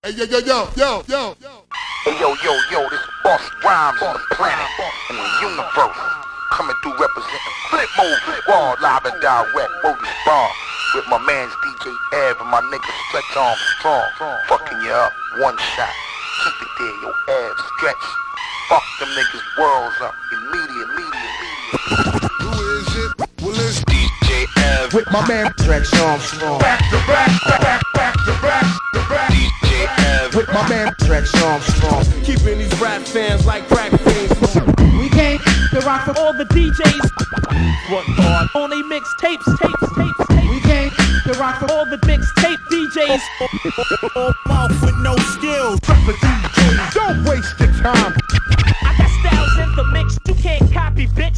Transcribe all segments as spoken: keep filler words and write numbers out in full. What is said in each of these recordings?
Hey, yo, yo, yo, yo, yo, yo. Hey, yo, yo, yo, this Boss Rhymes on the planet, in the universe. Coming through representing Flip Mode, Raw, live and direct, Bodie Bar. With my man's D J Ev and my nigga Stretch Armstrong. Fucking you up, one shot. Keep it there, yo, Ev, stretch. Fuck them niggas' worlds up. Immediate, immediate, immediate. Who is it? Well, it's D J Ev with my man Stretch Armstrong. back to back, back, back to back, to back. D J Ev With my man Stretch Armstrong. Keeping these rap fans like crack fiends. We came to rock for all the D Js. What part? On they mixtapes, tapes, tapes, tapes. We came to rock for all the mixtape D Js. All mouth with no skills. Don't waste your time. I got styles in the mix, you can't copy, bitch.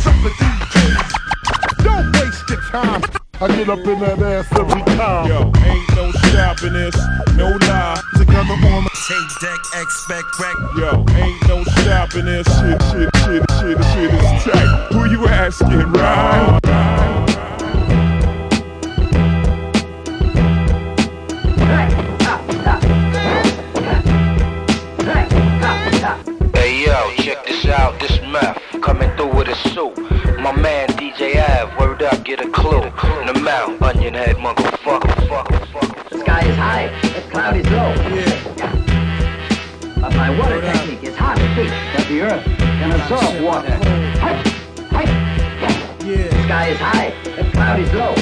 Don't waste your time. I get up in that ass every time. Yo, ain't no stopping this, no lie. Together on the Tape deck, expect wreck. Yo, ain't no stopping this. Shit, shit, shit, shit, shit is tight. Who you asking, right? Hey yo, check this out, this meth coming through with a suit. My man D J Av, word up, get a clue. In the mouth, onion head, motherfucker, fuck, fuck. The sky is high, the cloud is low. Yeah. But my water technique is hard to teach, that the earth can absorb water. Hey, hey. Yeah. The sky is high, the cloud is low.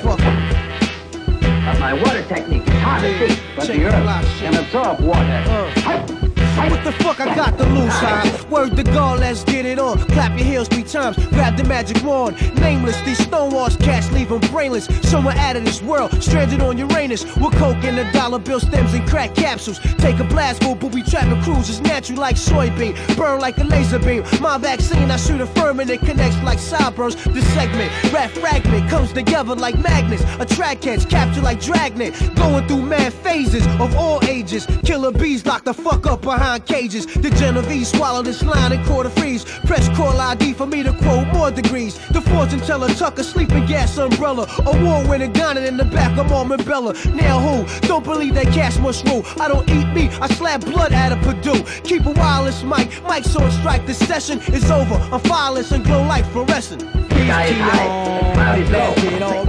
But my water technique is hard to teach, but the earth can absorb water. Hey. What the fuck I got to lose, huh? Word to God, let's get it on. Clap your heels three times, grab the magic wand. Nameless, these stonewalls cats leave them brainless. Somewhere out of this world, stranded on Uranus. With coke and the dollar bill stems and crack capsules. Take a blast, go booby trapping cruises. Natural like soybean, burn like a laser beam. My vaccine, I shoot a firm and it connects like sideburns. This segment, rap fragment, comes together like magnets. Attract heads, capture like dragnet. Going through mad phases of all ages. Killer bees lock the fuck up behind cages. The Genovese swallow this line and quarter freeze. Press call I D for me to quote more degrees. The fortune teller tuck a sleeping gas umbrella. Award winning gun in the back of Almond Bella. Now who? Don't believe that cash must rule. I don't eat meat, I slap blood out of Purdue. Keep a wireless mic, mic's on strike. The session is over. I'm fireless and glow like fluorescent. The sky is high, the cloud is low.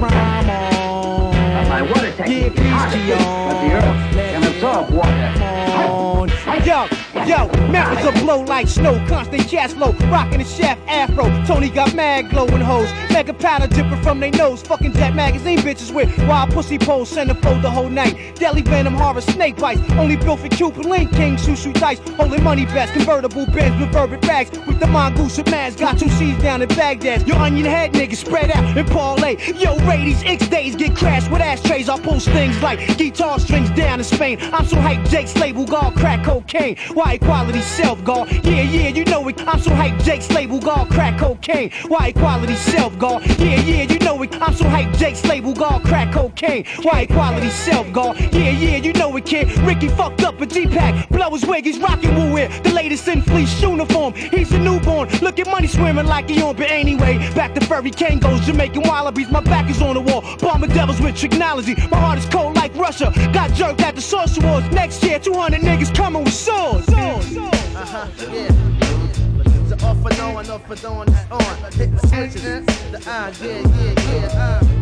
But my water technique is hard to teach, but the earth can absorb water. Yo, yo, mountains of blow like snow, constant cash flow, rockin' the shaft afro. Tony got mad glowing hoes, mega powder dripping from they nose. Fucking Jet magazine bitches with wild pussy poles, centerfold the whole night. Deli venom, horror, snake bites, only built for Cupid Link King, shoo shoo dice, holding money best, convertible bins with verbic bags. With the mongoose with mask, got two C's down in Baghdad. Your onion head niggas spread out and parlay. Yo, Radies, X days get crashed with ashtrays. I pull things like guitar strings down in Spain. I'm so hyped, Jake's label guard, crack cocaine. Why equality self guard? Yeah, yeah, you know it. I'm so hyped, Jake's label guard, crack cocaine. Why equality self guard? Yeah, yeah, you know it. I'm so hyped, Jake's label guard, crack cocaine. Why equality self guard? Yeah, yeah, you know it, kid. Ricky fucked up a G-Pack. Blow his wig, he's rocking Woo Wear. The latest in fleece uniform. He's a newborn. Look at money swimming like he on. But anyway, back to furry Kangos, Jamaican wallabies. My back is on the wall. Bomber devils with technology. My heart is cold like Russia. Got jerked at the Source Awards. Next year, two hundred niggas coming with swords. Swords. Uh-huh, yeah. The off and on, off and on, on. Hit the switches. The uh, yeah, yeah, yeah, uh.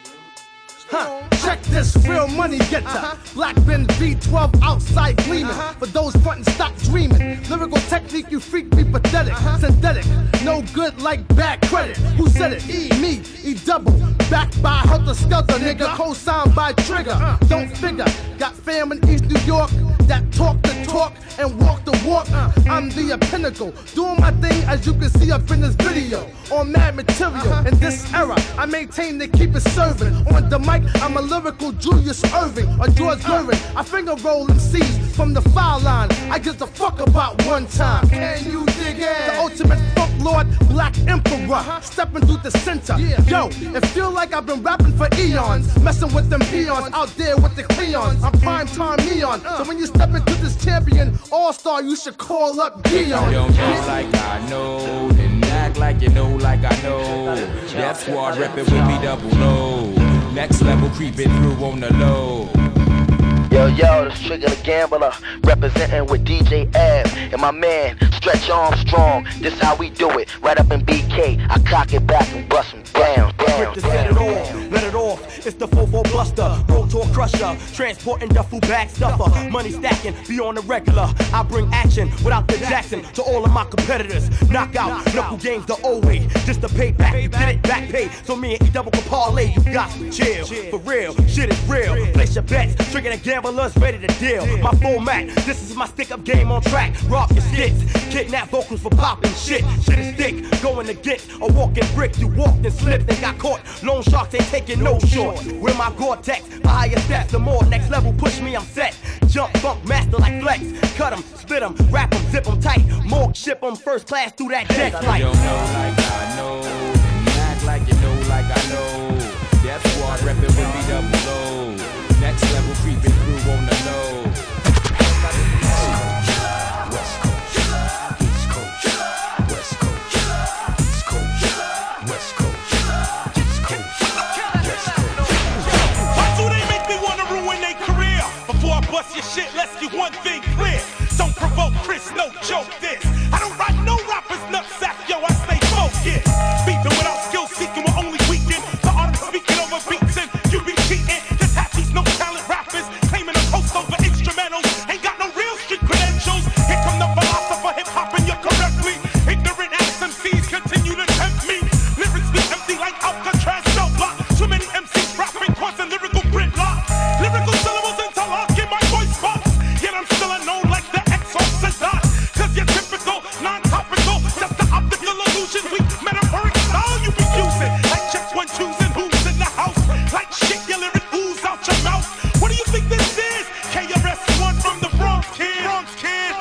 Huh. Check this, real money getter. Uh-huh. Black Ben V twelve outside gleaming. Uh-huh. For those frontin', stop dreaming. Lyrical technique, you freak me pathetic. Uh-huh. Synthetic, no good like bad credit. Who said it? E, me, E double. Backed by Helter Skelter, nigga. Co-signed by Trigger. Uh. Don't figure, got fam in East New York that talk the talk and walk the walk. Uh. I'm the pinnacle, doing my thing as you can see up in this video. On mad material, uh-huh. In this era, I maintain to keep it serving. On the mic, I'm a lyrical Julius Irving or George Gervin. I finger roll M Cs from the foul line. I give a fuck about one time. Can you dig it? The ultimate funk lord, Black Emperor, stepping through the center. Yo, it feel like I've been rapping for eons, messing with them peons out there with the Cleons. I'm prime time neon. So when you step into this champion all-star, you should call up Dion. You don't know like I know, then act like you know like I know. Death Squad reppin' with me double low. Next level creeping through on the low. Yo, yo, the Trigger the Gambler, representing with D J Ab and my man Stretch Armstrong. This how we do it, right up in B K. I cock it back and bust them down, down, to set it off, let it off. It's the four four Buster, road tour crusher, transporting duffel bag stuffer, money stacking, be on the regular. I bring action without the Jackson to all of my competitors. Knockout, knuckle games the old way, just to pay back. You did it back pay, so me and E double can parlay. You got to chill, for real, shit is real. Place your bets, Trigger the Gamblers ready to deal. My format, this is my stick up game on track. Rock your skits, kidnap vocals for popping shit. Shit is thick, going against a walking brick. You walked and slipped and got caught. Lone sharks ain't taking no short. With my Gore-Tex, the higher steps, the more next level push me, I'm set. Jump funk master like Flex. Cut 'em, split 'em, wrap 'em, zip 'em tight. Morgue ship 'em first class through that deck light. You don't know like I know, and act like you know like I know. That's why I rep it with me double O. Next level creeping through on the low. West Coast, East Coast, West Coast, East Coast, West Coast, East Coast, West Coast. Why do they make me wanna ruin their career? Before I bust your shit, let's get one thing clear. Don't provoke Chris, no joke this. I don't write no rappers nutsack, yo, I stay focused. Beefing without skill seeking, we're only weakened. The art of speaking over beats and you be cheating. Just have these no talent rappers claiming a coast over instrumentals. Ain't got no real street credentials. Here come the philosopher, hip hop and you're correctly. Ignorant ass M Cs continue to tempt me. Lyrics be empty like Alcatraz cell block. Too many M Cs rapping, causing lyrical gridlock. Lyrical syllables interlocking my voice box. Yet I'm still unknown like the Exorcist. Cause you're typical, non-topical, just the optical illusion. We metaphoric style you be using. Like checks one choosing who's in the house. Like shit, your lyric ooze out your mouth. What do you think this is? K R S One from the Bronx kid. Bronx kid.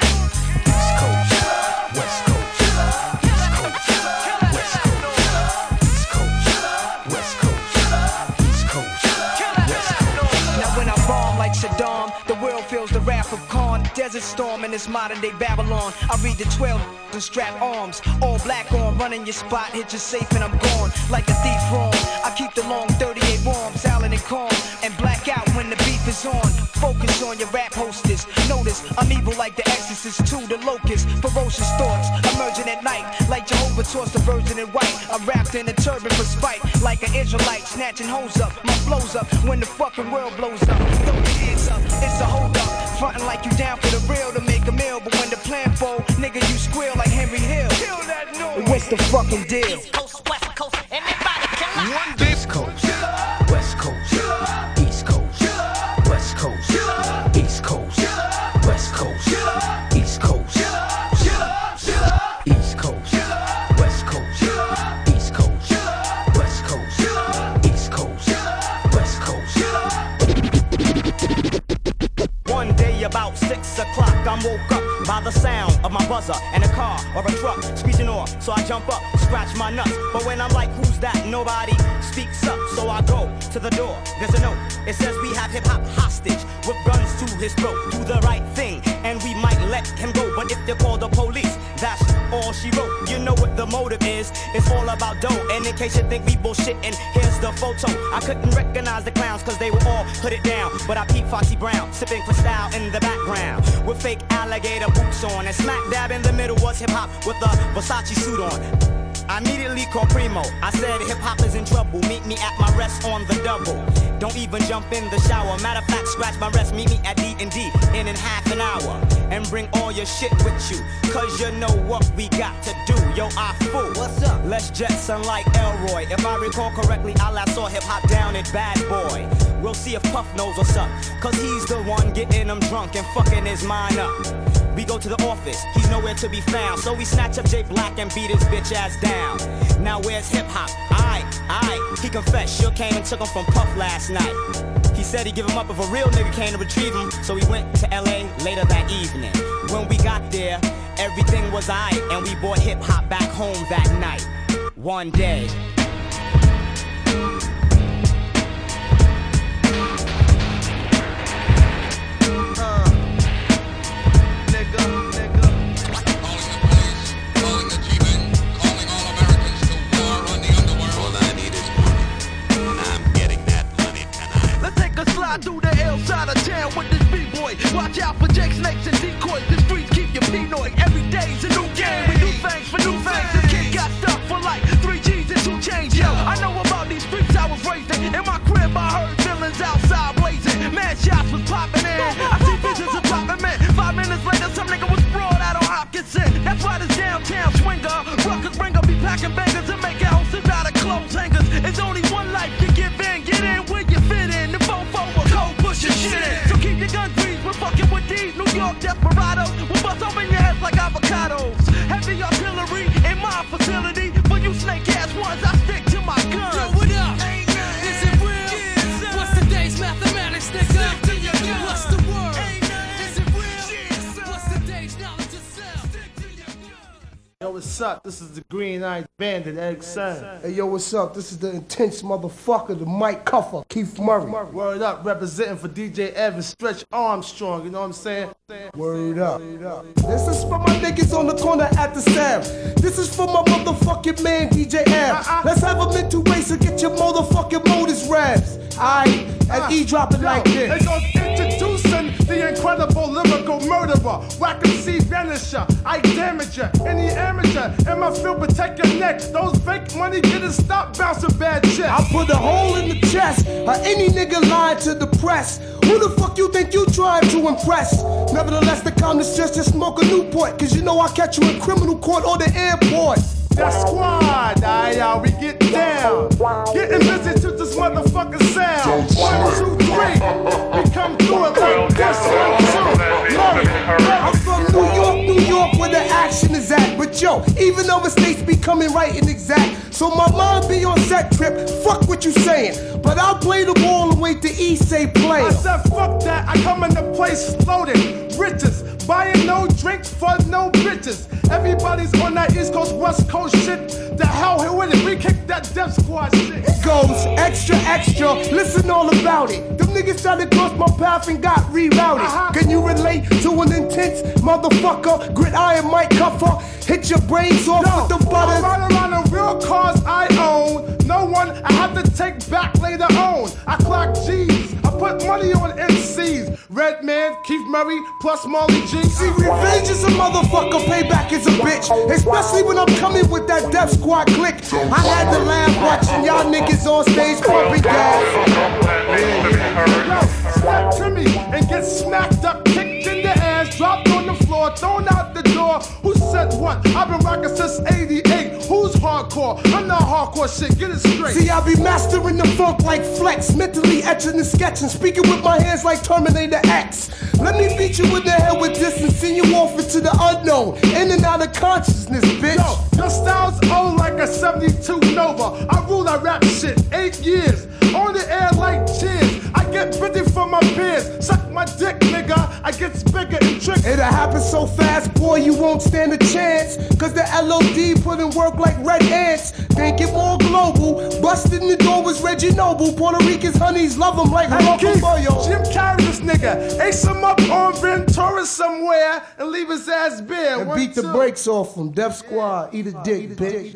East Coast, West Coast, East Coast, West Coast, East Coast, West Coast, East Coast, West Coast. Now when I bomb like Saddam, the world feels the wrath of Khan. Desert storm in this modern day Babylon. I read the twelve and strap arms. All black on, running your spot, hit you safe and I'm gone. Like a thief wrong. I keep the long thirty-eight warm, silent and calm. And black out when the beef is on. Focus on your rap hostess. Notice I'm evil like the Exorcist to the locust. Ferocious thoughts emerging at night. Like Jehovah tossed a virgin in white. I'm wrapped in a turban for spite. Like an Israelite snatching hoes up. My flow's up when the fucking world blows up. Throw your hands up, it's a hold up. Frontin' like you down for the real to make a meal. But when the plan fold, nigga you squeal like Henry Hill. Kill that noise. What's the fucking deal? East Coast, West Coast, everybody can One East Coast, West Coast, East Coast, West Coast, East Coast, West Coast, East Coast, East Coast, West Coast, East Coast, West Coast, East Coast, West Coast. One day about six o'clock, I'm woke up by the sound of my buzzer and a car or a truck screeching off. So I jump up, scratch my nuts. But when I'm like, who's that? Nobody speaks up. So I go to the door. There's a note. It says we have hip hop hostage with guns to his throat. Do the right thing and we might let him go. But if they call the police, that's all she wrote. You know what the motive is. It's all about dough. And in case you think we bullshitting, here's the photo. I couldn't recognize the clowns cause they were all put it down. But I peep Foxy Brown, sipping for style in the background. With fake alligator boots on. And smack dab in the middle was hip hop with a Versace suit on. I immediately called Primo. I said hip hop is in trouble. Meet me at my rest on the double. Don't even jump in the shower. Matter of fact, scratch my rest. Meet me at D and D in in half an hour. And bring all your shit with you. Cause you know what we got to do. Yo, I fool. What's up? Let's Jetson like Elroy. If I recall correctly, I last saw hip hop down at Bad Boy. We'll see if Puff knows what's up. Cause he's the one getting him drunk and fucking his mind up. We go to the office, he's nowhere to be found. So we snatch up Jay Black and beat his bitch ass down. Now where's hip hop? Aight, aight. He confessed, sure came and took him from Puff last night. He said he'd give him up if a real nigga came to retrieve him. So we went to L A later that evening. When we got there, everything was aight. And we brought hip hop back home that night. One day. Through the L side of town fake snakes and decoys. The streets keep you paranoid. Every day's a new game. We do things for new things. This kid got stuff for like three G's and two chains. Yo, I know about these streets I was raised in. In my crib I heard villains outside blazing. Man shots was popping in. I see visions of popping men. Five minutes later some nigga was brought out on Hopkinson. That's why this downtown swinger, Ruckus Ringer be packing bangers and making houses out of clothes hangers. It's only one life to give in. Get in where you fit in. The fofo will cold pushing shit in. So keep your guns greased. We're fucking with these New York desperados. We'll bust open your heads like avocados. Heavy artillery in my facility. For you snake ass ones, I stick to my guns. Yo, what up? Is it real? Yeah, what's today's mathematics, nigga? Stick to your guns. What's the word? Is it real? Yeah, what's today's knowledge of self? Stick to your guns. Yo, what's up? This is the Green-Eyed Bandit, Eric San. Hey, yo, what's up? This is the intense motherfucker, the Mike Cuffer, Keith Murray. Word up, representing for D J Evan, Stretch Armstrong, you know what I'm saying? Word up. This is for my niggas on the corner at the Sam. This is for my motherfucking man, D J M. Let's have a mental race and get your motherfucking motors raps. Aight, and E dropping like this. It goes introducing the incredible lyrical murderer. Whack M C vanisher, I damage ya. Any amateur in my field, protect your neck. Those fake money getters, stop bouncing bad checks. I put a hole in the chest of any nigga lying to the press. Who the fuck you think you trying to impress? Nevertheless, the calmness just to smoke a Newport. Cause you know I catch you in criminal court or the airport. That squad, aye, aye, we get down. Getting busy to this motherfucking sound. One, two, three. We come through it like this. One, two, three. I'm from New York, New York, where the action is at. But yo, even though mistakes be coming right and exact. So my mind be on set trip, fuck what you saying. But I'll play the ball and wait to E say play. I said fuck that, I come in the place loaded. Riches, buying no drinks for no bitches. Everybody's on that East Coast, West Coast shit. The hell with it, we kick that Def Squad shit. It goes extra, extra, listen all about it. Them niggas tried to cross my path and got rerouted. Uh-huh. Can you relate to an intense motherfucker? Gridiron Mike Cuffer, hit your brains off no, with the butters. I ride around the real cars I own. No one I have to take back later on. I clock G's, I put money on M Cs. Redman, Keith Murray, plus Molly G. See, revenge is a motherfucker, payback is a bitch. Especially when I'm coming with that Def Squad click. I had to laugh watching y'all niggas on stage pumping gas. Yo, step to me and get smacked up, kicked in the ass, dropped on the floor, thrown out the door. Who said what? I've been rocking since eighty-eight. Who's hardcore? I'm not hardcore shit, get it straight. See, I be mastering the funk like Flex, mentally etching and sketching, speaking with my hands like Terminator X. Let me beat you in the head with this and send you off into the unknown, in and out of consciousness, bitch. Yo, your style's old like a seventy-two Nova. I rule that rap shit, eight years, on the air like cheers. I get busy for my peers, suck my dick, nigga. I get bigger and trick. It'll happen so fast, boy, you won't stand a chance. Cause the L O D put in work like red ants. Think it more global. Busted in the door was Reggie Noble. Puerto Ricans, honeys love him like Rocco Boyo. Jim carry this nigga, ace him up on Ventura somewhere and leave his ass bare. And One, beat two. the brakes off him. Def Squad, eat a dick, bitch.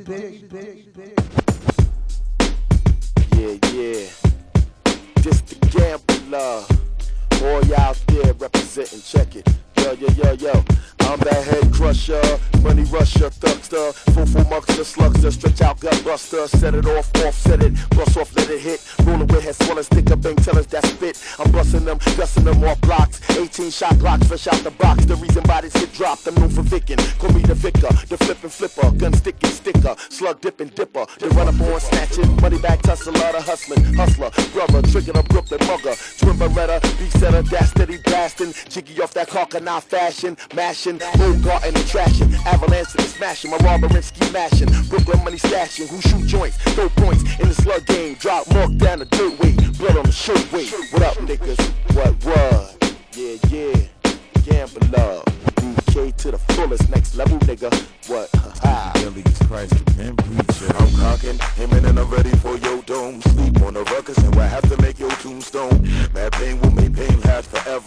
Yeah, yeah. Just the gambler. Boy out there representing, check it. Yo, yo, yo, yo. I'm that head crusher, money rusher, thugster, full muckster, slugster, stretch out gut buster, set it off, offset it, bust off, let it hit, rolling with head swelling, stick up, bang tellers that spit. I'm busting them, gusting them off blocks, eighteen shot glocks, fresh out the box. The reason bodies get dropped, I'm known for vicking. Call me the vicar, the flippin' flipper, gun sticking sticker, slug dipping dipper. They run up on snatching, money back tussler, the hustling, hustler, brother, trigger the Brooklyn mugger, twin beretta, beat setter, that steady blasting, jiggy off that carca, now fashion, mashing. Bogart and the trashing, avalanche and smashing, my Roberinsky mashing, Brooklyn money stashing, who shoot joints, throw points in the slug game, drop mark down the dirt weight, blood on the shirt weight. What up, niggas? What what? Yeah, yeah, gambler, D K to the fullest, next level, nigga. What? Ha. Jesus Christ, man, preacher. I'm cocking, aiming and I'm ready for your dome. Sleep on the ruckus and we'll have to make your tombstone. Mad pain will make pain last forever.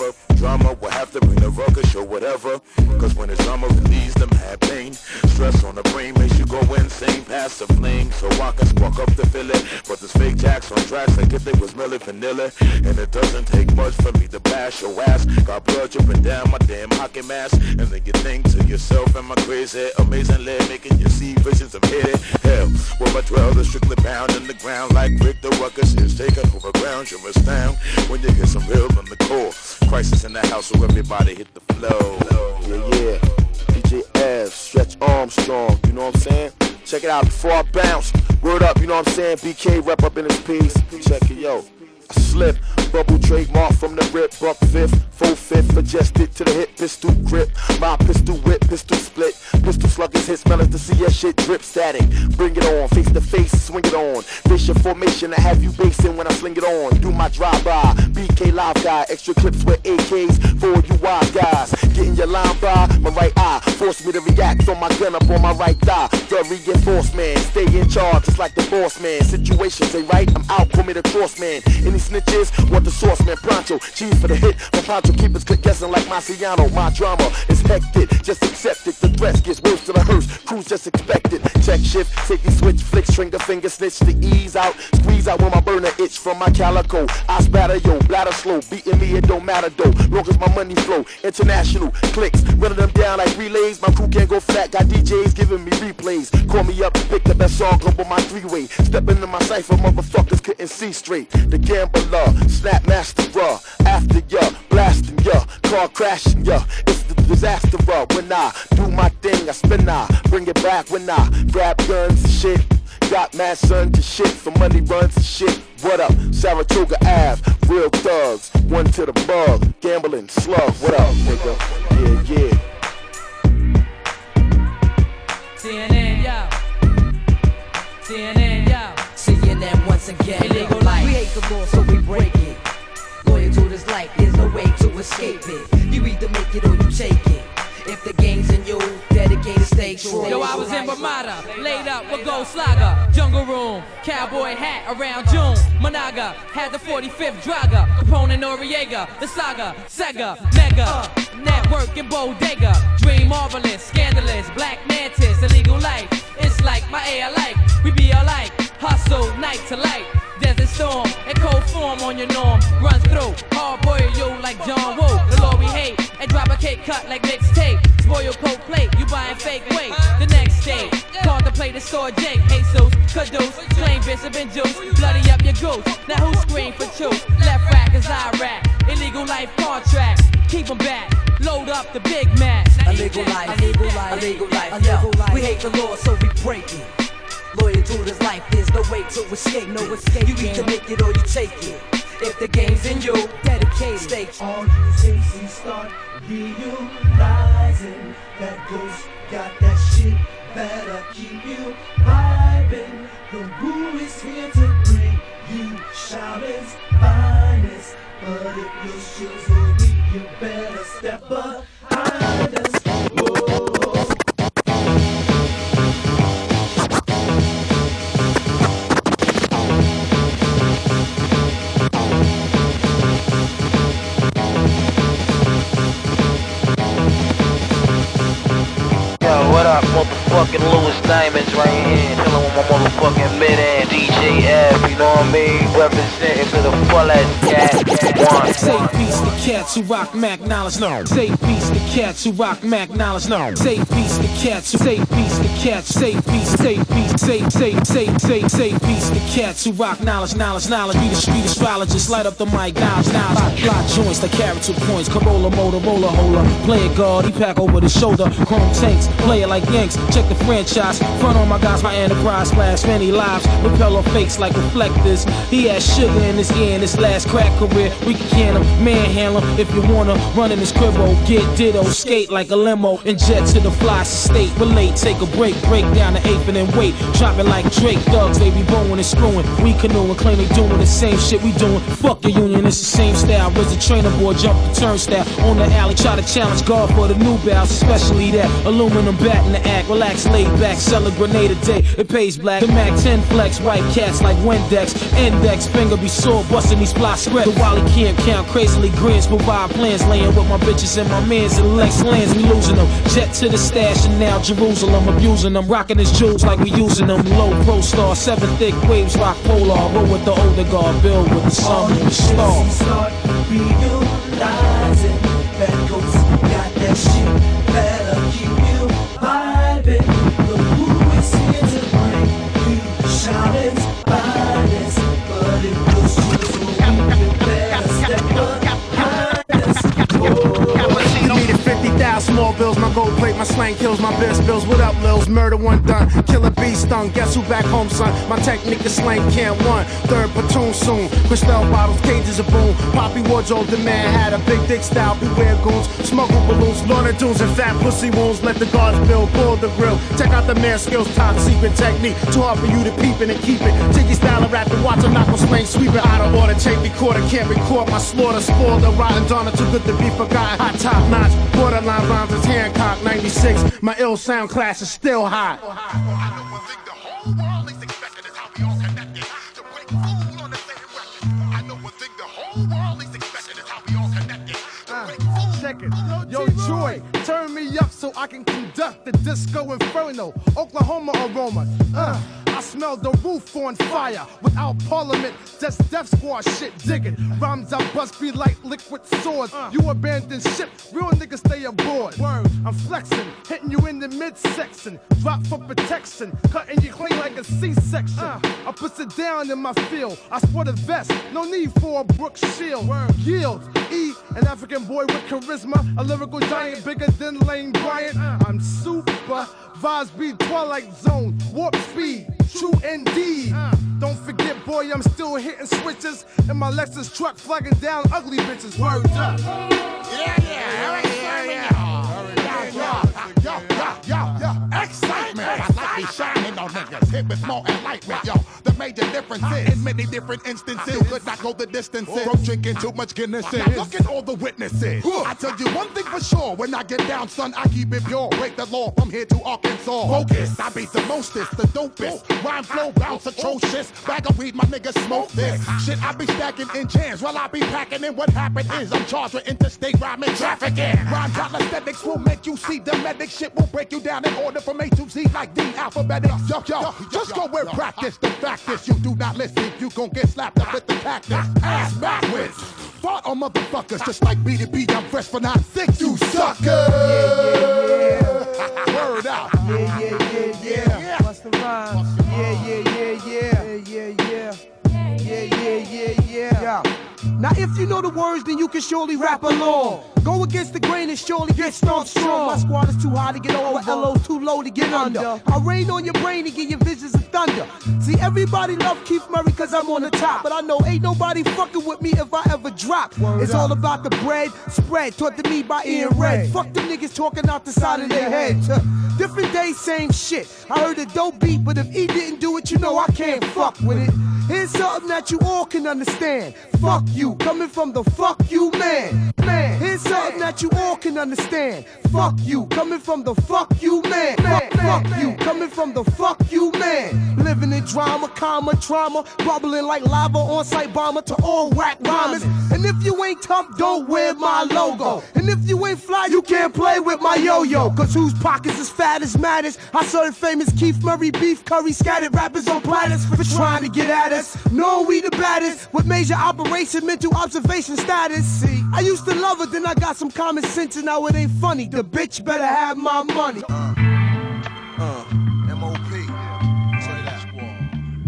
drama will have to bring the ruckus or whatever. Cause when the drama relieves them have pain, stress on the brain makes you go insane past the flame. So I can spark up the feeling, but this fake jacks on tracks like if they was Milli Vanilli. And it doesn't take much for me to bash your ass. Got blood dripping down my damn hockey mask. And then you think to yourself, am I crazy? Amazing lead making you see visions of hidden hell. Where I dwell, the strictly bound in the ground like Rick the Ruckus is taking over ground. You're astounded when you hear some real on the core. Crisis in the house, so everybody hit the flow. Yeah, yeah. D J F, Stretch Armstrong, you know what I'm saying? Check it out before I bounce. Word up, you know what I'm saying? B K rep up in his piece. Check it, yo. I slip, bubble trademark from the rip, buck fifth, full fifth, adjusted to the hip, pistol grip, my pistol whip, pistol split, pistol sluggers hit, smell it to see that shit drip static, bring it on, face to face, swing it on, fish your formation, I have you basing when I sling it on, do my drive-by, B K live guy, extra clips with A Ks, for you wise guys, getting your line by, my right eye, force me to react, throw my gun up on my right thigh, the reinforcement, stay in charge, just like the boss man, situations ain't right, I'm out, pull me the cross man, any snitches, want the source man, pronto, G for the hit, my poncho keepers click guessing like Marciano, my drama is hectic, just accept it, the threats gets worse to the hearse, crews just expect it, check shift, safety switch, flick, string the finger, snitch the ease out, squeeze out when my burner itch from my calico, I spatter yo, bladder slow, beating me it don't matter though, long as my money flow, international clicks, running them down like relays, my crew can't go flat, got D Js giving me replays, call me up, pick the best song up on my three-way, step into my cipher, motherfuckers couldn't see straight, the gambler, snap master raw, after ya, blasting ya, car crashing ya, it's the disaster raw, when I do my thing, I spin I, bring it back when I grab guns and shit, got mad sons to shit, for money runs and shit, what up, Saratoga Ave, real thugs, one to the mug, gambling slug, what up, nigga, yeah, yeah. C N N, yo. C N N, yo. C N N once again. Illegal life. We hate the law, so we break it. Loyal to this life, there's no way to escape it. You either make it or you take it. If the game's in you, dedicated, stay true. Yo, I was in Ramada, laid up with Gold Slugger, Jungle Room, cowboy hat around June. Monaga had the forty-fifth Draga, Capone and Noriega, the Saga, Sega, Mega, Network and Bodega, Dream Marvelous, Scandalous, Black Mantis, Illegal Life. It's like my A alike, we be alike, hustle night to light. Desert storm and cold form on your norm runs through. Hard boil you like John Woo. The law we hate and drop a cake cut like mixtape. Spoil cold plate, you buying fake weight. The next day, contemplate the store Jake. Jesus, Caduce, claim Bishop and Juice. Bloody up your goose. Now who scream for truth? Left rack is Iraq. Illegal life contracts. Keep them back. Load up the Big Mac. Illegal life, illegal life, illegal life, illegal life. We hate the law, so we break it. Loyal to this life, there's no way to escape. No escape. You either make it or you take it. If the game's in you, dedicated, stay. All you Stacy start realizing that ghost got that shit. Better keep you vibing. The woo is here to bring you shoutings, finest. But if your shoes are weak, you better step behind us. Whoa. What up, motherfucking Louis Diamonds right here, chillin' with my motherfucking mid-end D J F, you know what I mean? Representing to the fullest cat. One. Say peace to cats who rock Mac knowledge, no. Say peace to cats who rock Mac knowledge, no. Say peace to cats who say peace to cats, say peace, say peace, say say say say say peace to cats who rock knowledge, knowledge, knowledge. Be the street astrologist, light up the mic, knowledge, knowledge. Fly joints like character points, Corolla, Motorola, holder. Play it guard, he pack over the shoulder, chrome tanks, play it like Yanks. Check the franchise, front on my guys, my enterprise, splash many lives, repel fakes like reflectors. He has sugar in his ear in his last crack career. We can can him, manhandle him if you wanna. Run in his cribbo, get ditto, skate like a limo, and jet to the fly state. Relate, take a break, break down the eighth and then wait. Drop it like Drake, thugs, they be bowing and screwing. We canoeing, claim they doing the same shit we doing. Fuck the union, it's the same style. Raise the trainer boy, jump the turnstile. On the alley, try to challenge God for the new bounce, especially that aluminum bat in the act. Relax, laid back, sell a grenade a day. It pays black. The Mac ten flex, white cats like Windex. Index, finger be sore, busting these fly spread. The Wally camp, count crazily grins, provide plans, laying with my bitches and my mans and Lex lands, we losing them. Jet to the stash and now Jerusalem, abusing them, rocking his jewels like we using them. Low pro star, seven thick waves, rock polar, roll with the older guard, build with the sun and the star. Start realizing that ghost got that shit, better keep you vibing. The who is here to bring you shoutings, violence, but it goes to the soul. You better step up behind us. Needed fifty thousand small bills, my gold plate, my slang kills, my best bills. What up, Lils? Murder one done, killer bee stung. Guess who back home, son? My technique is slang can't one. Third platoon soon. Crystal bottles, cages of boom. Poppy wardrobe, the man had a big dick style. Beware goons, smuggle balloons, launder dunes and fat pussy wounds. Let the guards build, pull the grill. Check out the man skills, top secret technique. Too hard for you to peep it and keep it. Jiggy style of rap, the watch, I'm not gonna slang sweep it out of order. Tape recorder, can't record my slaughter. Spoiled the rotten donor, too good to be forgotten. Hot top notch, borderline rhymes is Hancock ninety-six. My ill sound class is still hot. Check it. Yo, Troy, turn me up so I can conduct the disco inferno. Oklahoma aroma. Uh. I smell the roof on fire. Without parliament, just death squad shit digging. Rhymes I bust be like liquid swords. You abandon ship, real niggas stay aboard. Word, I'm flexing, hitting you in the midsection. Drop for protection, cutting you clean like a C-section. I put it down in my field. I sport a vest, no need for a Brooks shield. Word, yield, E, an African boy with charisma. A lyrical giant bigger than Lane Bryant. I'm super, vibes be Twilight Zone, warp speed. True indeed. Uh, Don't forget, boy, I'm still hitting switches in my Lexus truck, flagging down ugly bitches. Word up. Yeah, yeah, yeah, yeah, yeah. Yo, yo, yo, yo, excitement. I like me shining on niggas. Hit with more enlightenment, yo. The major difference is, in many different instances, could not go the distances. From drinking too much Guinness. Now look at all the witnesses. I tell you one thing for sure, when I get down, son, I keep it pure. Break the law from here to Arkansas. Focus, I be the mostest, the dopest. Rhyme flow bounce atrocious. Bag of weed, my niggas smoke this. Shit, I be stacking in jams while I be packing in. What happened is I'm charged with interstate rhyming trafficking. Rhyme calisthenics will make you see the medic. Shit will break you down in order from A to Z like the alphabetic. Yo, yo, just go and practice. The fact is, you do not listen, you gon' get slapped up with the cactus. Ass backwards. Fought on motherfuckers, just like B to B, I'm fresh for nine six, you sucker. Yeah, yeah, yeah. Word out. Yeah, yeah, yeah, yeah. yeah. What's the rhyme? Yeah, yeah, yeah, yeah. Yeah, yeah, yeah. Yeah, yeah, yeah, yeah. yeah. Now if you know the words, then you can surely rap along. Go against the grain and surely get stomped strong. My squad is too high to get over, L O's too low to get under. I rain on your brain and give you visions of thunder. See, everybody love Keith Murray cause I'm on the top. But I know ain't nobody fucking with me if I ever drop. Word it's up. All about the bread spread, taught to me by Ian Red. Fuck them niggas talking out the side of their heads. Different days, same shit. I heard a dope beat, but if he didn't do it, you know I can't fuck with it. Here's something that you all can understand. Fuck you, coming from the fuck you man. Man, here's something that you all can understand. Fuck you, coming from the fuck you man. Fuck, fuck you, coming from the fuck you man. Living in drama, comma, trauma, bubbling like lava, on-site bomber to all whack rhymers. And if you ain't tough, don't wear my logo. And if you ain't fly, you can't play with my yo-yo. Cause whose pockets is fat as matters? I serve famous Keith Murray beef curry, scattered rappers on platters for trying to get at us. No, we the baddest with major operation, mental observation status. See, I used to love it, then I got some common sense, and now it ain't funny. The bitch better have my money. Uh, uh, M O P. Say that squad.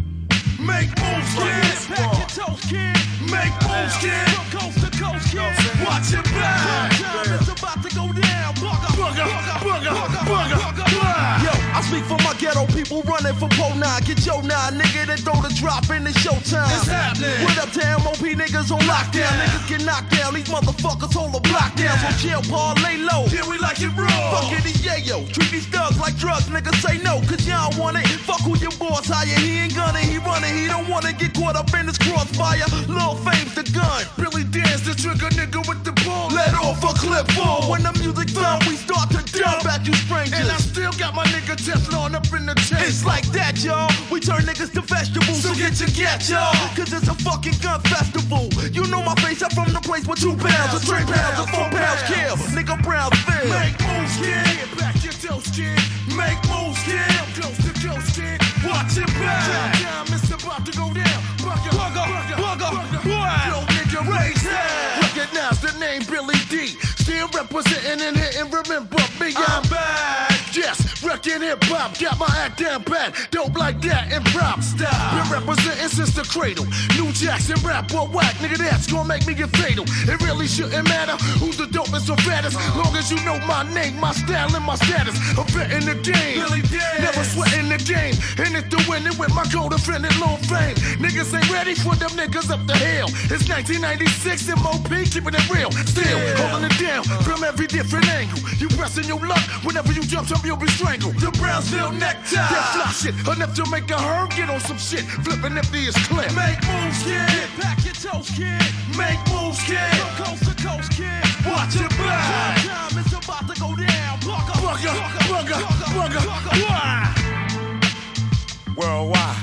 Make moves, kid. Pack your toast, kid. Make moves, kid. From coast to coast, kid. Watch it back. Time is about to go down. Bugger, bugger, bugger, bugger, bugger. Yo, I speak for my ghetto people running for Pro nine. Get your nine, nigga, then throw the drop in the showtime. It's happening. What up to M O P niggas on lockdown? Niggas get knocked down. These motherfuckers hold a block down. So chill, Paul, lay low. Yeah, we like it raw. Fuck it, yeah, yo. Treat these thugs like drugs. Niggas say no, cause y'all want it. Fuck who your boss hire. He ain't gunning, he running. He don't wanna get caught up in this crossfire. Lil Fame's the gun. Billy Dan's the trigger nigga with the ball. Let off a clip full. When the music done, we start to dump back you strangers. And I still got my nigga Teflon up in the tent. It's like that, y'all. We turn niggas is the vegetable, so get your get, y'all. Cause it's a fucking gun festival. You know my face, I'm from the place where two pounds or three pounds or four pounds kill. Nigga Brownsville. Make moves, kid. Get back your dose, kid. Make moves, kid. Close to ghost, kid. Watch it back. Time is about to go down. Bugger, bugger, bugger, bugger. Yo, nigga, raise hell. Recognize the name Billy D. Still representing and hitting, remember me, I'm bad. Yes, wrecking hip hop, got my act down bad. Dope like that and prop style. Been representing since the cradle. New Jackson rap or whack, nigga, that's gonna make me get fatal. It really shouldn't matter who's the dopest or fattest. Long as you know my name, my style, and my status. I'm betting the game, never sweating the game. In it to win it with my gold offended low fame. Niggas ain't ready for them niggas up the hill. It's nineteen ninety-six, M O P, keeping it real. Still holding it down from every different angle. You pressing your luck whenever you jump, something you'll be strangled. The Brownsville necktie. That fly shit, enough to make a herd get on some shit. Flipping empty is clip. Make moves, kid. Get back your toes, kid. Make moves, kid. From coast to coast, kid. Watch your back. Time is about to go down. Bugger, bugger, bugger, bugger, bugger. Worldwide.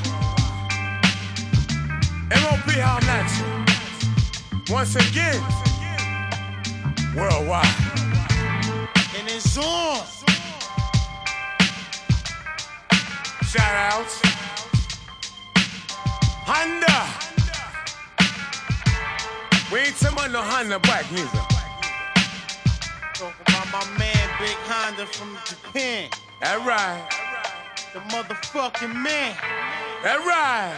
M O P Holla at you. Once again. Worldwide. And it's on. Shout outs. Honda. We ain't talking about no Honda back neither. Talk about my man Big Honda from Japan. That right. The motherfucking man. That right.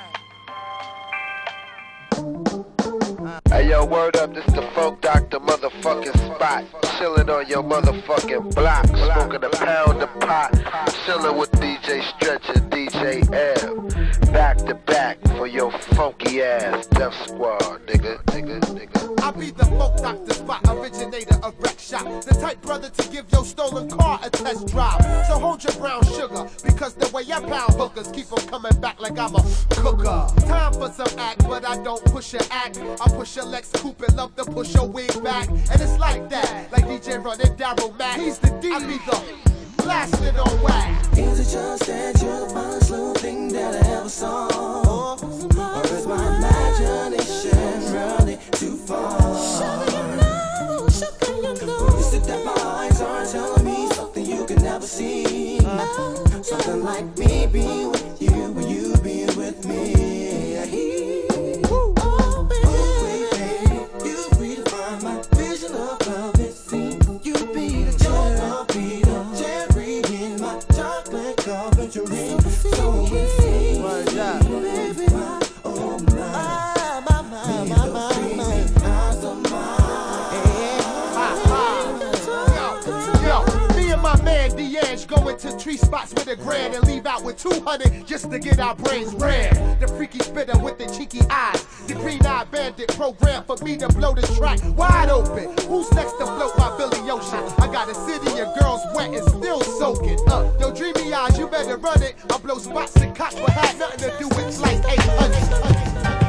Hey yo, word up, this the Folk Doctor motherfucking spot. Chillin' on your motherfucking block. Smoking a pound of pot. Chillin' with D J Stretch and D J L. Back to back for your funky ass Def Squad, nigga, nigga, nigga. I be the Folk Doctor spot, originator of wreck shop. The type brother to give your stolen car a test drive. So hold your brown sugar, because the way I pound hookers keep them coming back like I'm a cooker. Time for some act, but I don't push your act. I push your Lex Coupe and love to push your wig back. And it's like that, like D J running Daryl Mack. He's the D, I be the blasted on wax. Is it just that you're the finest little thing that I ever saw? Or is my imagination really too far? Sugar, you know, sugar, you know. You said that my eyes are telling me something you can never see. Uh, something like me being with you, or you being with me. Oh, baby, you redefine my vision of love. It seems you be the joy of Peter. Cherry in my chocolate coffee drink. So it seems, baby, oh my, my, my, my, my, my, eyes of mine. Yo, me and my man D'Ange go into tree spots with a grand and leave out with two hundred just to get our brains red. The freaky spitter with the cheeky eyes. The green-eyed bandit program for me to blow this track wide open. Who's next to float my Billy Ocean? I got a city of girls wet and still soaking. Uh, yo, dreamy eyes, you better run it. I blow spots and cops, but had nothing to do with like eight hundred.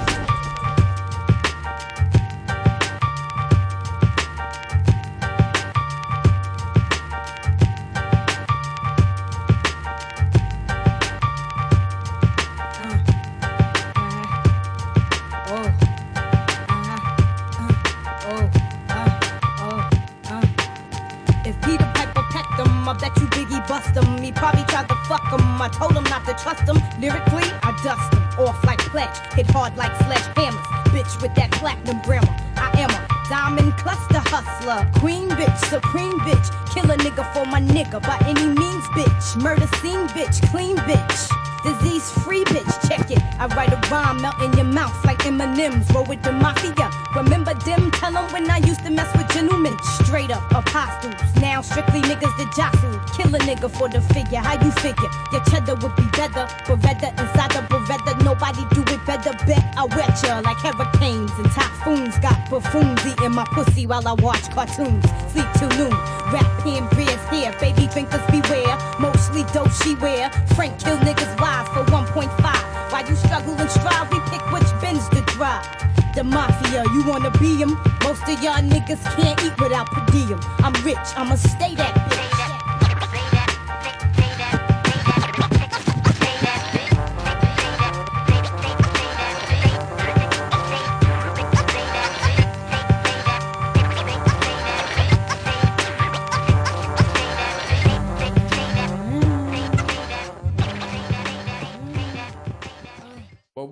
I bet you Biggie bust him. He probably tried to fuck him. I told him not to trust him. Lyrically, I dust him. Off like pledge, hit hard like sledgehammers. Bitch with that platinum brimmer. I am a diamond cluster hustler. Queen bitch, supreme bitch. Kill a nigga for my nigga by any means, bitch. Murder scene bitch, clean bitch. Disease free bitch, check it. I write a rhyme, melt in your mouth like M and M's. Roll with the mafia. Remember them? Tell them when I used to mess with gentlemen. Straight up apostles. Now strictly niggas that jostle. Kill a nigga for the figure. How you figure? Your cheddar would be better. Beretta inside the Beretta. Nobody do it better. Bet I wet ya like hurricanes and typhoons. Got buffoons eating my pussy while I watch cartoons. Sleep till noon. Rap hand beers here. Baby drinkers beware. Mostly dope she wear. Frank kill niggas live for one point five. While you struggle and strive, we pick which bins to drive. The mafia, you wanna be him? Most of y'all niggas can't eat without per diem. I'm rich, I'ma stay that bitch.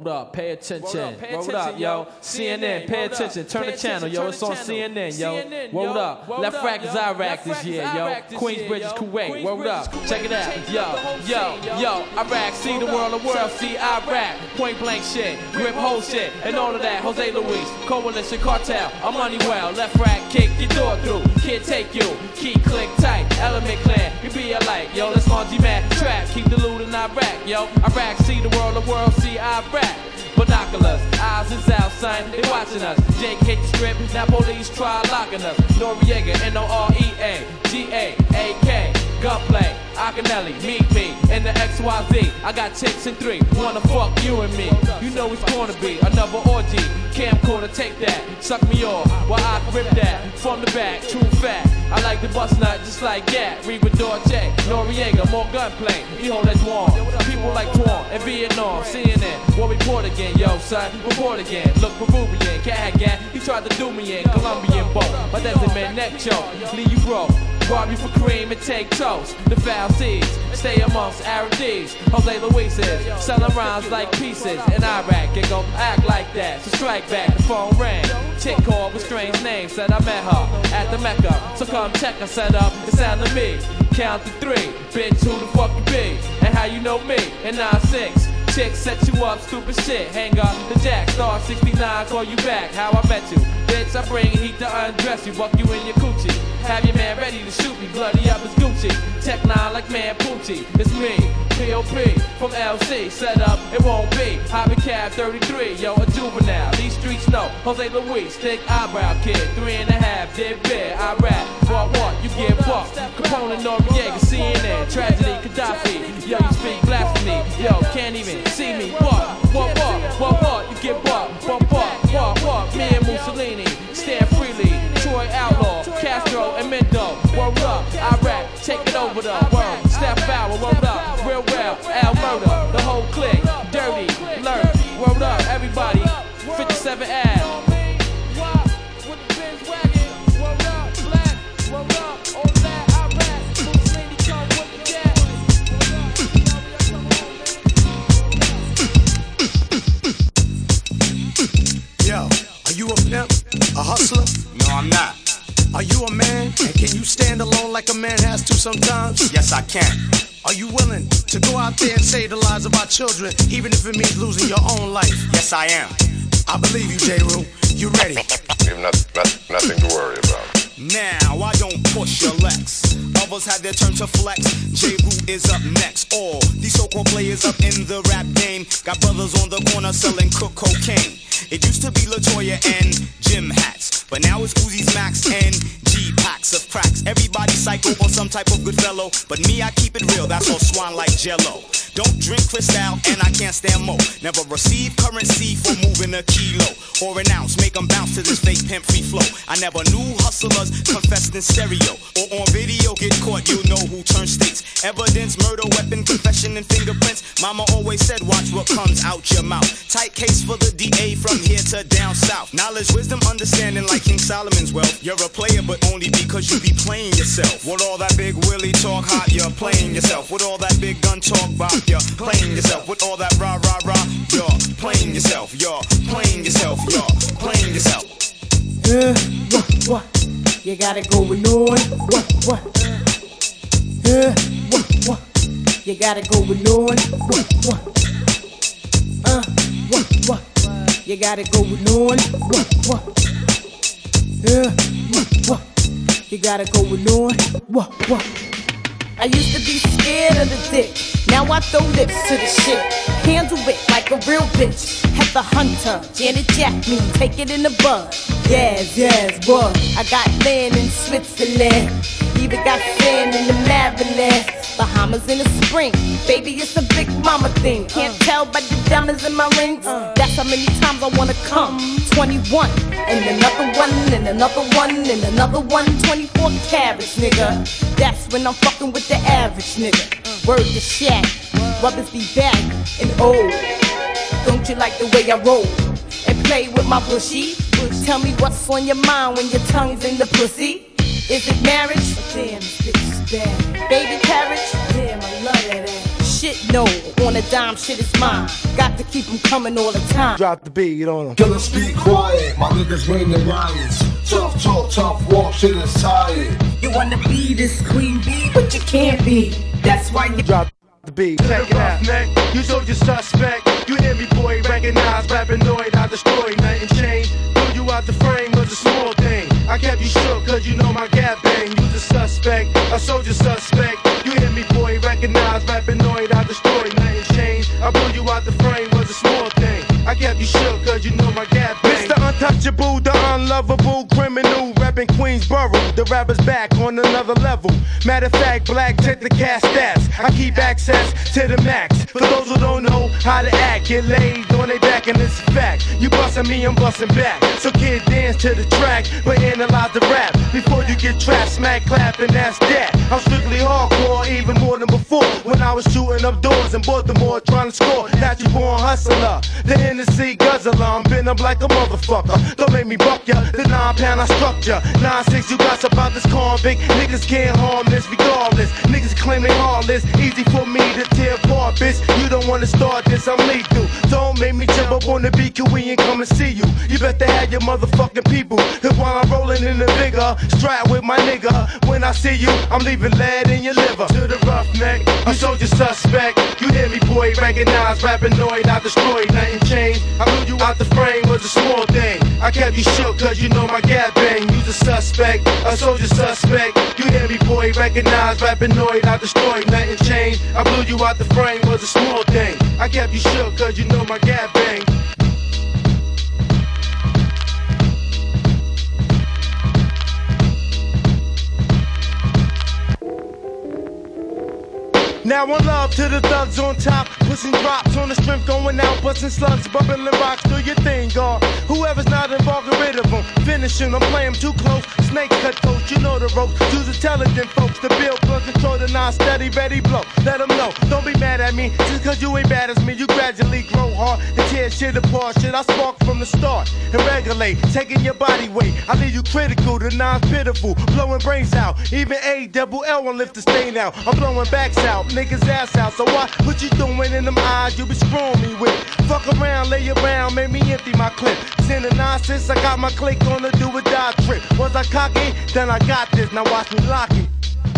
Word up, pay attention. Word up, yo. C N N, pay attention. Turn the channel, yo. It's on C N N, yo. Word up. Left rack is Iraq this year, yo. Queensbridge is Kuwait. Word up. Check it out. Yo, yo, yo. Iraq, see the world, the world, see Iraq. Point blank shit, grip whole shit, and all of that. Jose Luis, Coalition Cartel, I'm money well. Left rack, kick your door through. Kid take you, key click tight. Element clan, you be alike, yo. Let's laundry mat trap. Keep the loot in Iraq, yo. Iraq, see the world, the world, see Iraq. Binoculars, eyes is out, son, they watching us. Jake hit the strip, now police try locking us. Noriega, N O R E A, G A, A K, gunplay, Akinelli, meet me, in the X Y Z. I got chicks in three, wanna fuck you and me. You know it's gonna be another orgy. Camcorder, take that, suck me off, while I rip that from the back, true fact. I like the bust nut just like that. Reba Dorje, Noriega, more gunplay. We hold that warm. People like Twan in Vietnam, C N N. We'll report again, yo, son. Report again. Look, Peruvian, cat gat. He tried to do me in Colombian boat. But that's a man neck choke. Leave you broke. Rob you for cream and take toast. The foul seeds stay amongst Arab D's. Jose Luises selling rhymes like pieces. In Iraq, it go act like that. So strike back, the phone rang. Chick called with strange names, said I met her at the Mecca. So come check her, set up, it sounded me. Count to three, bitch, who the fuck you be? And how you know me? And nine six. Chick set you up, stupid shit. Hang up the jack, star sixty-nine, call you back. How I met you, bitch. I bring heat to undress you, buck you in your coochie. Have your man ready to shoot me, bloody up his Gucci. Tech nine like man Poochie. It's me, P O P from L C. Set up, it won't be. Hobby Cab thirty-three, yo, a juvenile. These streets know. Jose Luis, thick eyebrow kid. Three and a half, did bid. I rap. What what? You get bucked. Capone, Noriega, C N N, Tragedy, Gaddafi. Yo, you speak blasphemy. Yo, can't even see me. What? What? What? What? What? You get bucked. What? What? What? What? Me and Mussolini stand freely. Troy Outlaw, Castro and Mendo. Word up, I rap. Take it over the world. Step out, word up. Real well, Al Murder. The whole clique. Dirty, lurk. Word up, everybody. fifty-seven Ave. Yo, are you a pimp? A hustler? No, I'm not. Are you a man? And can you stand alone like a man has to sometimes? Yes, I can. Are you willing to go out there and save the lives of our children, even if it means losing your own life? Yes, I am. I believe you, J-Roo. You ready? You have not, not, nothing to worry about. Now, I don't push your Lex. Others had their turn to flex. J-Roo is up next. All these so-called players up in the rap game got brothers on the corner selling cook cocaine. It used to be LaToya and Jim Hats, but now it's Uzi's Max and G-Packs of cracks. Everybody psycho or some type of good fellow, but me, I keep it real, that's all swan like Jello. Don't drink Cristal and I can't stand mo. Never receive currency for moving a kilo or an ounce. Make them bounce to this fake pimp free flow. I never knew hustlers confessed in stereo or on video. Get caught, you'll know who turns states. Evidence, murder, weapon, confession, and fingerprints. Mama always said, watch what comes out your mouth. Tight case for the D A from here to down south. Knowledge, wisdom, understanding like King Solomon's wealth. You're a player, but only because you be playing yourself. With all that big willy talk hot, you're playing yourself. With all that big gun talk bop, you're playing yourself. With all that rah rah rah, you're playing yourself. You're playing yourself. You're playing yourself. Uh, what, what? You got it going on. What, what? Uh, what, what? You got it going on. What, what? Uh, what, what? You got it going on. What, what? Uh, what, what? You got it going on. What, what? I used to be scared of the dick. Now I throw lips to the shit. Handle it like a real bitch. At the Hunter, Janet Jack me, take it in the bud. Yes, yes, boy. I got land in Switzerland. Even got sand in the Maryland. Bahamas in the spring. Baby, it's a big mama thing. Can't tell by the diamonds in my rings. That's how many times I wanna come. twenty-one, and another one, and another one, and another one. twenty-four carats, nigga. That's when I'm fucking with the average nigga. Word to Shaq, rubbers be back and old. Don't you like the way I roll and play with my bushy? Tell me what's on your mind when your tongue's in the pussy. Is it marriage? Damn, this bitch is bad. Baby carriage? Damn, I love that ass. Shit, no. On a dime, shit is mine. Got to keep them coming all the time. Drop the beat on them. Killers be quiet, my niggas bring the riots. Tough talk, tough walk, shit is tired. You wanna be this queen bee, but you can't be. That's why you drop the beat. Check it out, neck. You told your suspect. You hear me, boy? Recognize, rappinoid. I destroy, nothing changed. Pull you out the frame was a small thing. I kept you shook, cause you know my gap bang. You the suspect, a soldier suspect. You hear me, boy? Recognize, rappinoid. I destroy, nothing changed. I pull you out the frame was a small thing. I kept you shook, cause you know my gap bang. Mister Untouchable, the unlovable criminal, reppin' Queensboro. The rapper's back on another level. Matter of fact, black check the cast stats. I keep access to the max. For those who don't know how to act, get laid on their back and it's a fact. You bustin' me, I'm bustin' back. So kid, dance to the track, but analyze the rap before you get trapped, smack, clap, and that's that. I'm strictly hardcore, even more than before. When I was shooting up doors in Baltimore, trying to score. Natural born hustler, the Hennessy guzzler. I'm been up like a motherfucker. Don't make me buck ya. The nine pound I struck ya. Nine six, you got about this convict. Niggas can't harm this regardless. Niggas claim they heartless. Easy for me to tear apart, bitch. You don't wanna start this, I'm lethal. Don't make me jump up on the B Q E and come and see you. You better have your motherfucking people. Cause while I'm rolling in the vigor, strap with my nigga. When I see you, I'm leaving lead in your liver. To the roughneck, you soldier suspect. You hear me, boy? Recognize, rappinoid. I destroyed, nothing changed. I blew you out the frame was a small thing. I kept you shook cause you know my gap bang. You the suspect, a soldier suspect. You hear me, boy? Recognize, rappinoid. I destroyed, nothing changed. I blew you out the frame was a small thing. I kept you shook cause you know my gap bang. Now one love to the thugs on top, pushing drops on the strength, going out, busting slugs, bubbling rocks, do your thing, God. Whoever's not involved, get rid of them. Finishing, I'm playing too close. Snake cut coach, you know the ropes. Use intelligent folks to build, plug, control the non-steady, ready blow. Let them know, don't be mad at me, just cause you ain't bad as me. You gradually grow hard and tear shit apart. Shit, I spark from the start and regulate, taking your body weight. I leave you critical, the non-pitiful, blowing brains out. Even A double L won't lift the stain out. I'm blowing backs out. Niggas ass out, so what, what you doing in them eyes you be screwing me with? Fuck around, lay around, make me empty my clip. Send a nonsense, I got my click on the do or die trip. Was I cocky? Then I got this, now watch me lock it.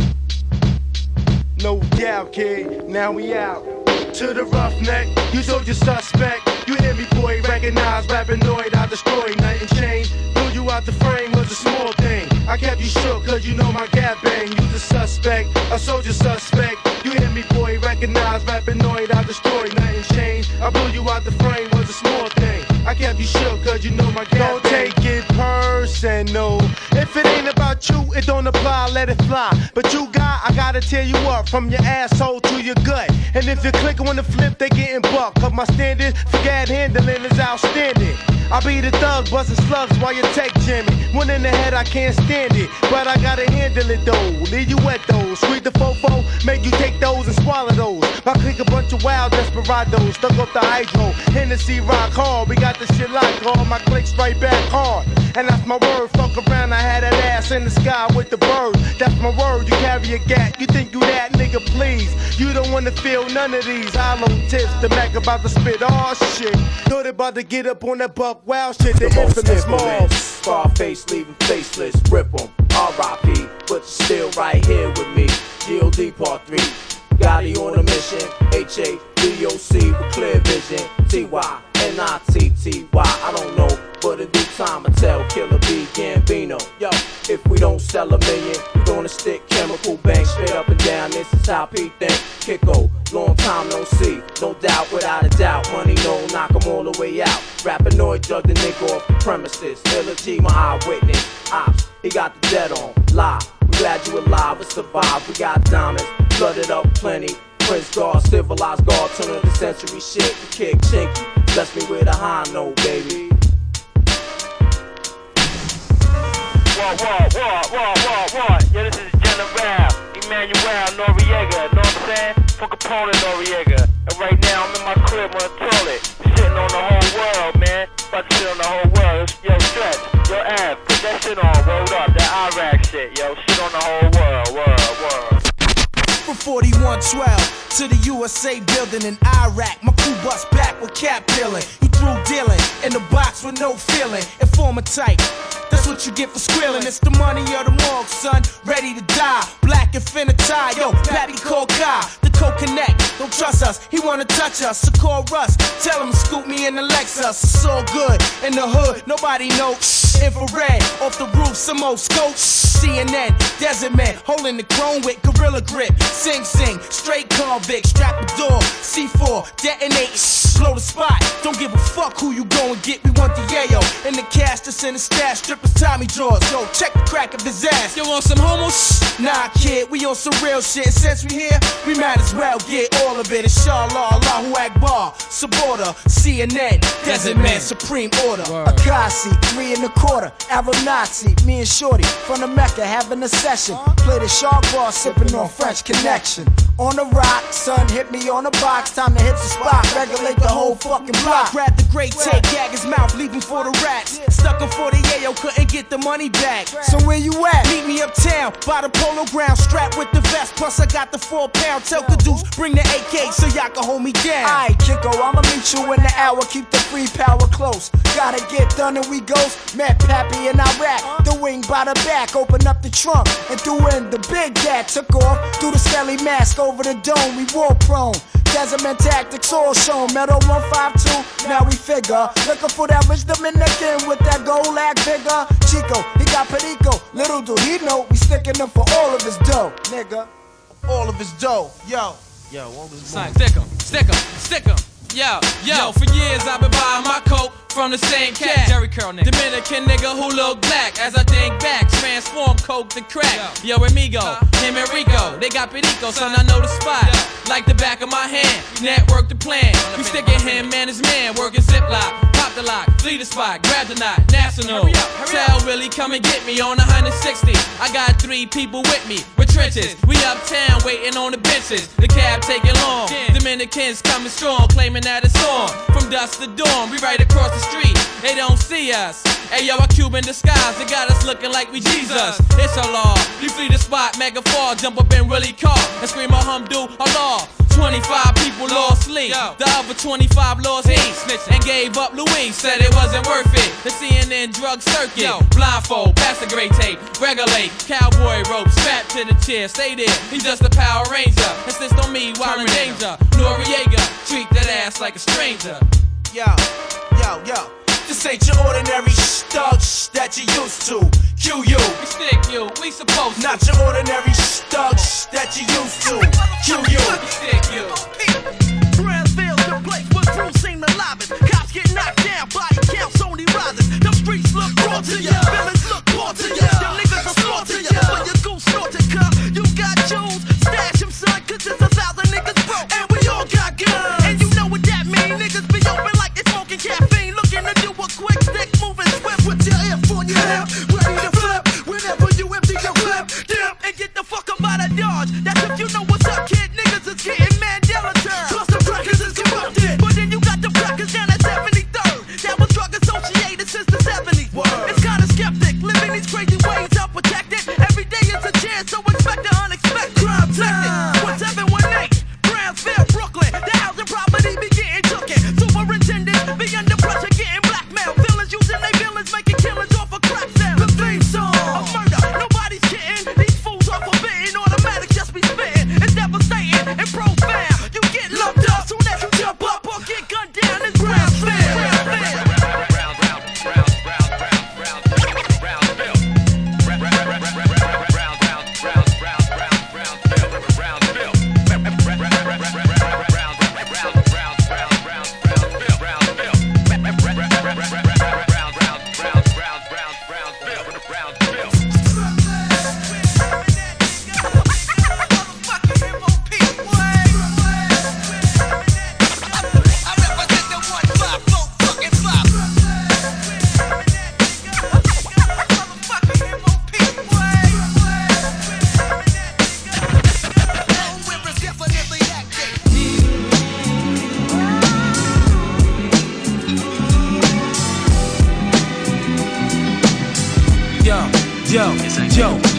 No doubt, kid, now we out. To the roughneck, you told your suspect. You hear me, boy? Recognize, rappinoid. I destroyed, nothing changed. Blew you out the frame was a small thing. I kept you shook cause you know my gap bang. You the suspect, a soldier suspect. You hear me, boy? Recognize, rappinoid. I destroyed, nothing changed. I blew you out the frame was a small thing. I kept you shook cause you know my gap Don't bang. take it personal. If it ain't about you, it don't apply, let it fly. But you got, I gotta tear you up from your asshole to your gut. And if you click on the flip, they getting bucked. Cause my standard for gad handling is outstanding. I be the thug, busting slugs while you take Jimmy. One in the head, I can't stand it. But I gotta handle it though. Leave you wet though. Sweet the fofo, make you take those and swallow those. I click a bunch of wild desperados, stuck up the hydro. Hennessy rock hard, we got the shit locked. All my clicks right back hard. And that's my word, fuck around, I had that ass in the sky with the bird. That's my word, you carry a gat. You think you that nigga, please. You don't wanna feel none of these hollow tips. The Mac about to spit all shit. Thought about to get up on that buck wild shit. The, the infamous Smalls. Scarface leaving faceless, rip 'em. R I P, but you're still right here with me. G O D part three. Gotti on a mission. H A D O C with clear vision. T Y N I T T Y. I don't know, but in due time I tell Killer B Gambino. Yo, if we don't sell a million, we gonna stick chemical bang straight up and down. This is how P think. Kicko, long time no see. No doubt, without a doubt. Money no knock 'em all the way out. Rappinoid drug the nigga off the premises. Illa G, my eyewitness. Ops, he got the dead on. Lie, we glad you alive and survive. We got diamonds, flooded up plenty. Prince Guard, civilized guard, turn of the century shit. We kick chinky, bless me with a high note, baby. What, what, what, what, what, what? Yeah, this is General Emmanuel Noriega, know what I'm saying? From Capone Noriega. And right now I'm in my crib on the toilet, sitting on the whole world, man. About to sit on the whole world. Yo, Stretch, yo, Av, put that shit on, rolled up, that Iraq shit, yo. Shit on the whole world, world, world. From forty-one twelve, to the U S A building in Iraq. My crew bust back with cap peeling. He threw dealing in the box with no feeling. Informer type. That's what you get for squealing. It's the money of the morgue, son. Ready to die. Black infinity. Yo, Pappy called Kai. The co-connect. Don't trust us. He wanna touch us. So call Russ. Tell him to scoop me in the Lexus. It's all good. In the hood, nobody knows. Infrared. Off the roof, some old scope. C N N. Desert man. Holding the chrome with gorilla grip. Sing, sing. Straight convict. Strap the door. C four. Detonate. Blow the spot. Don't give a fuck who you go and get. We want the yayo. And the cash that's in the stash. Strippers Tommy draws. Yo, check the crack of his ass. You want some homos? Nah, kid. We on some real shit. And since we here, we might as well get all of it. Inshallah, Allahu Akbar. Supporter. C N N. Desert Man. Supreme Order. Akasi. Three and a quarter. Aeronazi. Me and Shorty. From the Mecca. Having a session. Play the shark bar. Sipping on French Connection. On the rock. Son hit me on the box. Time to hit the spot. Regulate the whole fucking block. Grab the great tape. Gag his mouth. Leave him for the rats. Stuck him for the yayo. Couldn't get the money back. So where you at? Meet me uptown. By the polo ground. Strapped with the vest. Plus I got the four pound. Tell Caduce. Bring the A K so y'all can hold me down. Aight, Kiko. I'ma meet you in the hour. Keep the free power close. Gotta get done and we goes. Met Pappy and I rap. The wing by the back. Open up the trunk. And threw in the big gat. Took off. Threw the skelly mask over the dome. We war prone. Desert Man tactics all shown. Metal one five two, now we figure. Looking for that rich Dominican with that gold lag figure. Chico, he got Perico. Little do he know we sticking him for all of his dough, nigga. All of his dough, yo. Yo, what was Son, stick him, stick him, stick him. Yo, yo, for years I've been buying my coat from the same cat. Jerry Curl nigga. Dominican nigga who look black. As I think back, transform coke to crack. Yo, amigo, him and Rico, they got Perico, son, I know the spot. Like the back of my hand, network the plan. We sticking him and his man, working ziplock. Pop the lock, flee the spot, grab the knot, national. Hurry up, hurry Tell up. Willie, come and get me on one hundred sixty. I got three people with me, with trenches. We uptown waiting on the benches. The cab taking long. Dominicans coming strong, claiming that it's on. From dusk to dawn, we right across the street. They don't see us. Hey yo, a Cuban disguise, they got us looking like we Jesus. It's a law. We flee the spot, mega fall, jump up in Willie car and scream alhamdu Allah. twenty-five people lost sleep. The other twenty-five lost heat and gave up. Louis said it wasn't worth it. The C N N drug circuit. Blindfold, pass the gray tape, regulate, cowboy ropes, strapped to the chair, stay there. He's just a Power Ranger. Insist on me while in danger. Noriega, treat that ass like a stranger. Yo, yo, yo. This ain't your ordinary thug that you used to. Q you. We stick you, we supposed to. Not your ordinary thug that you used to. Q you. We stick you. Brownsville's the place where crews seem the loudest. Cops get knocked down, body counts only rises. Them streets look raw to ya, villains look poor to ya. Them niggas are slaughter ya, when your goose snorted cut. You got jewels, stash them son, cause there's a thousand niggas broke. And we all got guns. And you know what that mean, niggas be open like they smoking caffeine. Looking to do a quick stick, moving swift with your F on your hip. Ready to flip, whenever you empty your clip. Dip, and get the fuck up out of Dodge. That's if you know what's up, kid. Niggas is getting Mandela term. Plus the crackers is corrupted. But then you got the crackers down at seventy-third. That was drug associated since the seventies. It's kinda skeptic, living these crazy ways unprotected. Every day is a chance, so expect the unexpected. Crime protected. one seven one eight, Brownsville, Brooklyn. The housing property be getting tooken. Superintendents be under pressure, getting blackmail. Villains using their villains, making killings off a crack sale. The theme song, a murder, nobody's kidding. These fools are forbidden, automatic just be spitting.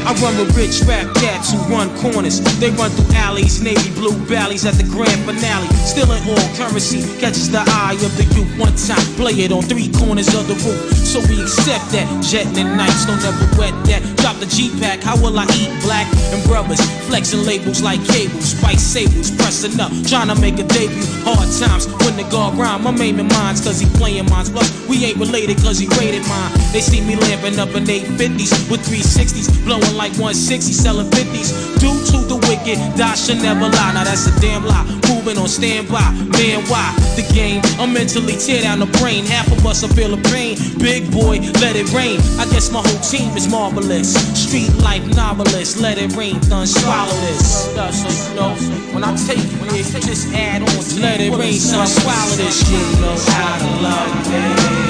I run with rich rap cats who run corners. They run through alleys, navy blue valleys at the grand finale. Still in all currency, catches the eye of the youth. One time, play it on three corners of the roof. So we accept that. Jetting in nights, don't ever wet that. Drop the G-Pack, how will I eat black? And brothers, flexing labels like cables. Spice sables, pressing up, trying to make a debut. Hard times, when the guard rhyme, I'm aiming mines cause he playing mines. Plus, we ain't related cause he rated mine. They see me lamping up in eight fifties with three sixties, blowing like one sixty, selling fifties. Due to the wicked, die should never lie. Now that's a damn lie. Moving on standby, man, why? The game, I'm mentally tear down the brain. Half of us will feel the pain. Big boy, let it rain. I guess my whole team is marvelous. Street life novelist, let it rain, done swallow this. So you know, when I take it, just add on to let it rain, son, swallow this shit. You know how to love me.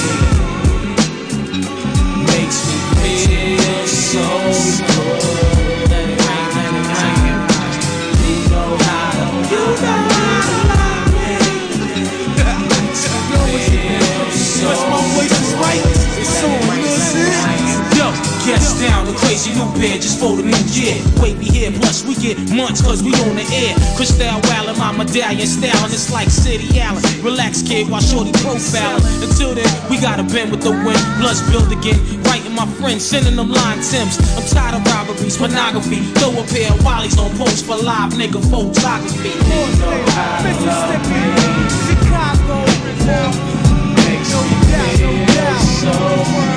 Makes me feel so good. Let it rain, let it rain. You know how to, you know how to love me. Makes me feel so good. My voice is right. It's so good. Yo, guess down the crazy new bed just for the new year. Wait, we here, plus we get months cause we on the air. Crystal Wallin, my medallion style, and it's like City Allen. Relax, kid, while shorty profiling. Until then, we gotta bend with the wind. Bloods build again, writing my friends, sending them line Tims. I'm tired of robberies, pornography. Throw a pair of Wallies on post for live nigga photography. Mississippi, Chicago, makes me feel so.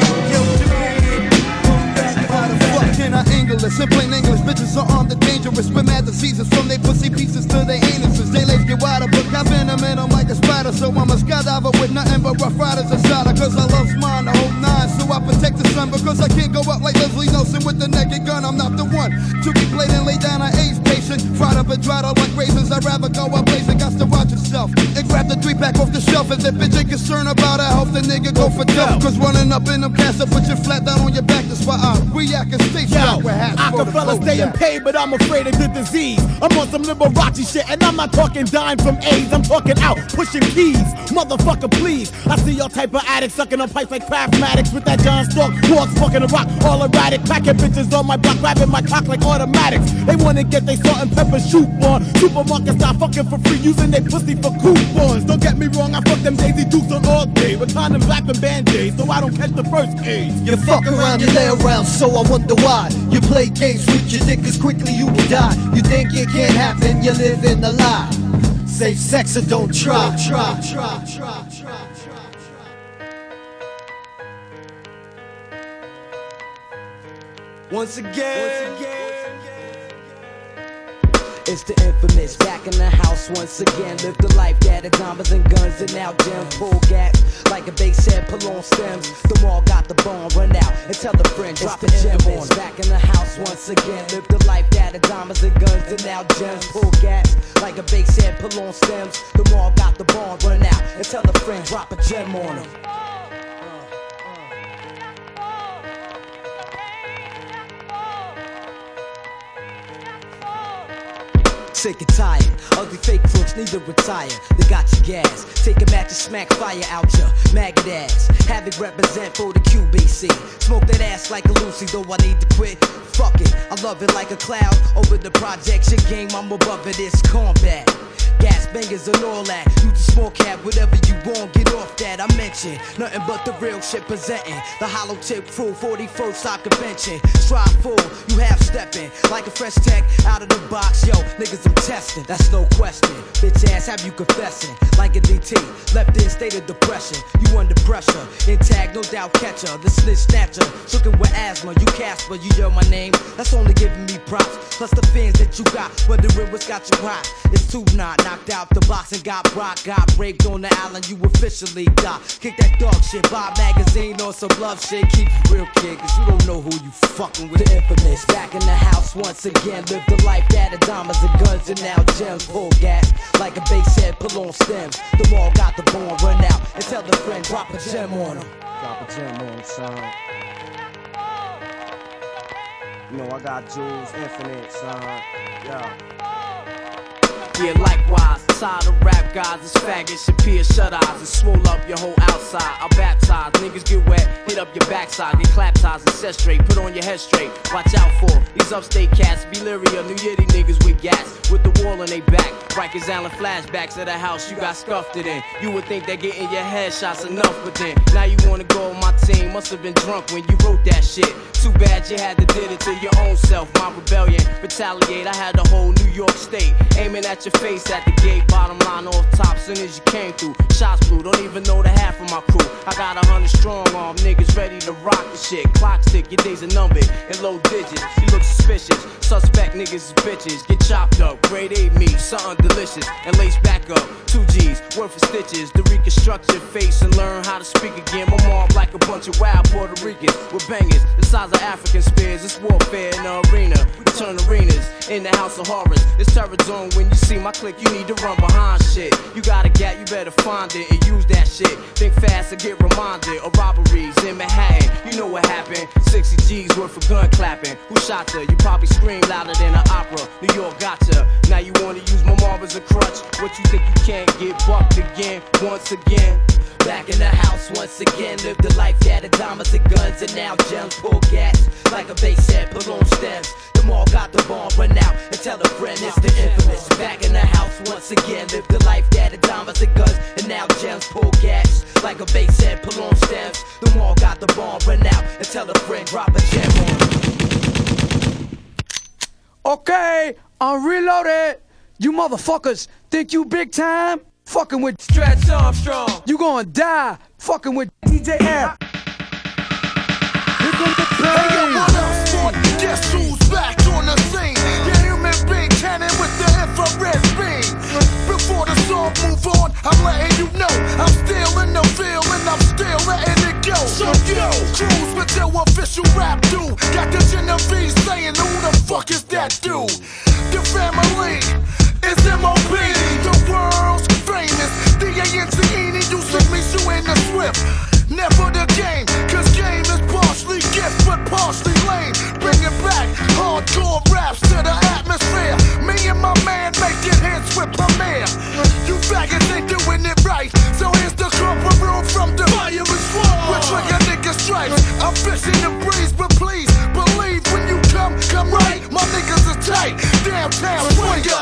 In our English, in plain English, bitches are on the dangerous. We're mad diseases from they pussy pieces to their anuses. They legs get wider, but I've been a man, I'm like a spider. So I'm a skydiver with nothing but rough riders inside her. Cause I love mine, the whole nine. So I protect the sun because I can't go up like Leslie Nelson with the naked gun. I'm not the one to be played and lay down an AIDS patient. Fried up and dried out like raisins. I'd rather go up blazing. Got to watch yourself and grab the three pack off the shelf. If that bitch ain't concerned about her health, the nigga go for death. Cause running up in them cats, I put you flat down on your back. That's why I react and stay. Yo, I can fella stay in pain, but I'm afraid of the disease. I'm on some Liberace shit, and I'm not talking dying from AIDS. I'm talking out, pushing keys. Motherfucker, please. I see your type of addicts sucking on pipes like Craftmatics with that John Stark. Walks fucking a rock, all erratic. Packing bitches on my block, grabbing my cock like automatics. They wanna get they salt and pepper shoot on. Supermarkets start fucking for free, using they pussy for coupons. Don't get me wrong, I fuck them Daisy Dukes on all day. With condoms, black and band-aids, so I don't catch the first AIDS. You fuck around, you lay around, so I wonder why. You play games with your dick, cause quickly you will die. You think it can't happen, you live in a lie. Safe sex or don't try, try, try, try, try, try. Once again, once again. It's the infamous, back in the house once again. Live the life that had diamonds and guns and now gem pull gas. Like a bass head, pull on stems. The mall got the bomb, run out and tell the friend, drop the gem on. Back in the house once again. Live the life that had diamonds and guns and now gems pull gas. Like a bass head, pull on stems. The mall got the bomb, run out and tell the friend, drop a gem on him. Sick and tired, ugly fake crooks need to retire. They got your gas, take a match and smack fire out ya maggot ass. Havoc represent for the Q B C. Smoke that ass like a Lucy, though I need to quit. Fuck it, I love it like a cloud. Over the projection game, I'm above it, it's combat. Gas bangers and all that. Use the small cap, whatever you want, get off that. I mention nothing but the real shit presenting. The hollow tip crew, forty-first Side Convention. Strive full, you half stepping like a fresh tech out of the box. Yo, niggas, I'm testing, that's no question. Bitch ass, have you confessing like a D T? Left in state of depression, you under pressure. Intact, no doubt catcher, the snitch snatcher. Shookin' with asthma, you Casper, you yell my name. That's only giving me props. Plus the fans that you got, wondering what's got you hot. It's too not. Knocked out the box and got rocked. Got raped on the island, you officially die. Kick that dog shit, buy a magazine or some love shit. Keep it real, kid, cause you don't know who you fucking with. The infamous, back in the house once again. Live the life that had diamonds and guns and now gems. Pull gas, like a bass head, pull on stems. The mall got the bomb, run out and tell the friend, drop a gem on him. Drop a gem on him, son. You know I got jewels, infinite, son. Yo. Yeah, likewise, tired of rap guys, it's faggots, your peers shut eyes and swole up your whole outside. I'll baptize, niggas get wet, hit up your backside, get clap ties and set straight, put on your head straight. Watch out for these upstate cats, be leery of New Yiddy niggas with gas, with the wall in they back. Rikers Island flashbacks of the house you got scuffed it in. You would think that getting your headshots enough, but then now you wanna go on my team. Must have been drunk when you wrote that shit. Too bad you had to did it to your own self. My rebellion, retaliate. I had the whole New York state aiming at your face at the gate. Bottom line off top, soon as you came through. Shots blew, don't even know the half of my crew. I got a hundred strong arm niggas ready to rock the shit. Clock tick, your days are numbered in low digits. You look suspicious. Suspect niggas is bitches. Get chopped up, grade A meat, something delicious, and lace back up. Two G's, worth of stitches. To reconstruct your face and learn how to speak again. My mom like a bunch of wild Puerto Ricans with bangers the size of African spears. It's warfare in the arena. We turn arenas in the house of horrors. It's terror zone when you see my clique. You need to run behind shit. You got a gap, you better find it and use that shit. Think fast and get reminded of robberies in Manhattan. You know what happened? sixty G's worth of gun clapping. Who shot her? You probably scream louder than an opera. New York gotcha. Now you wanna use my mob as a crutch. What you think you can't get bucked again? Once again. Back in the house once again, live the life that had diamonds and guns, and now gems pull gas like a bass set, pull on stems. The mall got the bomb, run out and tell a friend it's the infamous. Back in the house once again, live the life that had diamonds and guns, and now gems pull gas like a bass set, pull on stems. The mall got the bomb, run out and tell a friend drop a gem on. Okay, I'm reloaded. You motherfuckers think you big time? Fucking with Stretch Armstrong. You gonna die fucking with D J F. Here comes the pain. Hey, yo, what up, sport? Guess who's back on the scene? The human being cannon with the infrared beam. Before the song move on, I'm letting you know I'm still in the field and I'm still letting it go. So yo, cruise with your official rap dude. Got the Genovese saying who the fuck is that dude? The family is M O P, the world's famous D A N C E, you see me shooting the swift. Never the game, cause game is partially gift but partially lame. Bringing back hardcore raps to the atmosphere. Me and my man making hits with Premier. You faggots ain't doing it right, so here's the corporate rule from the fire and sword. We're trigger nigga stripes. I'm fixing the breeze, but please believe when you come, come right. My niggas are tight, downtown swinger.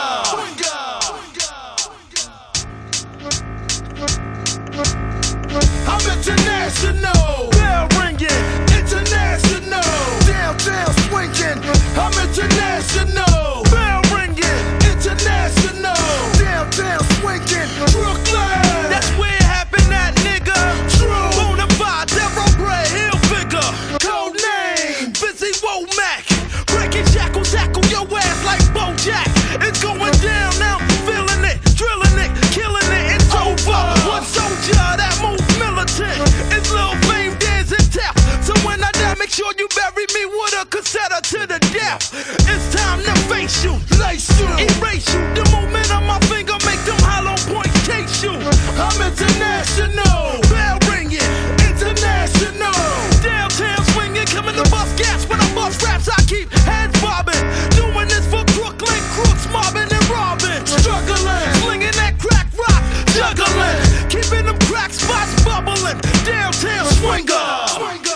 I'm international, bell ringing, international, downtown swinging. I'm international, bell ringing, international, downtown swinging. Brooklyn, that's where it happened at, nigga. True, bonafide, thoroughbred, hill figure. Code name, Busy Womack. Breaking shackle, tackle your ass like Bojack. It's going down now, feeling it, drilling it, killing it. It's over. One soldier that moves militant. It's Lil Fame dancing tap. So when I die, make sure you bury me with a cassette to the death. It's time to face you, lace you, erase you. The moment on my finger make them hollow points chase you. I'm international, bell ringing, international. Downtown swinging, coming to bust gas. When I bust raps, I keep heads bobbing. Doing this for Brooklyn crooks, mobbing and robbing. Struggling, slinging that crack rock, juggling. Keeping them crack spots bubbling. Downtown swinger. Swinger.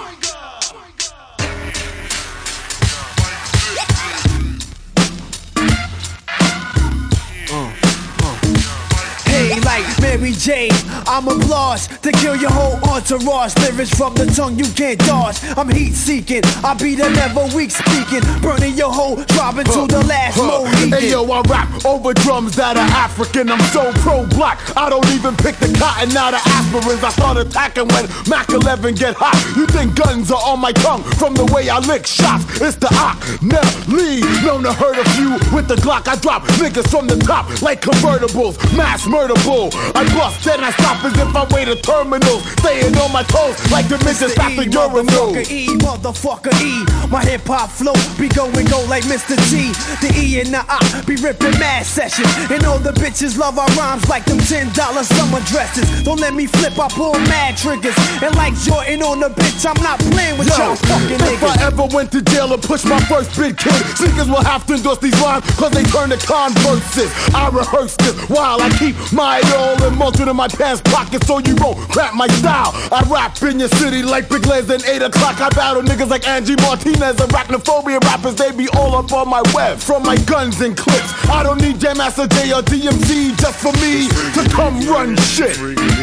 Hey, like Mary Jane, I'm a blast to kill your whole entourage. Lyrics from the tongue you can't dodge. I'm heat seeking, I be the never weak speaking. Burning your whole tribe into huh, the last huh. Mohican. Hey yo, I rap over drums that are African. I'm so pro-black, I don't even pick the cotton out of aspirins. I start attacking when Mac eleven get hot. You think guns are on my tongue from the way I lick shots? It's the Ock, Nelly, known to hurt a few with the Glock. I drop niggas from the top like convertibles, mass murder bull. I bust, then I stop as if I wait a terminal. Staying on my toes like the midgets at the urinal. Motherfucker E, motherfucker E. My hip hop flow be going go like Mister T. The E and the I be ripping mad sessions. And all the bitches love our rhymes like them ten dollar summer dresses. Don't let me flip, I pull mad triggers. And like Jordan on the bitch, I'm not playing with y'all fucking niggas. If I ever went to jail or pushed my first big kid, sneakers will have to endorse these rhymes cause they turn to converses. I rehearse this while I keep my all and multi in my pants pocket so you won't crap my style. I rap in your city like Big Les and eight o'clock. I battle niggas like Angie Martinez. Arachnophobia rappers, they be all up on my web. From my guns and clips, I don't need Jam Master J or D M C just for me to come run shit.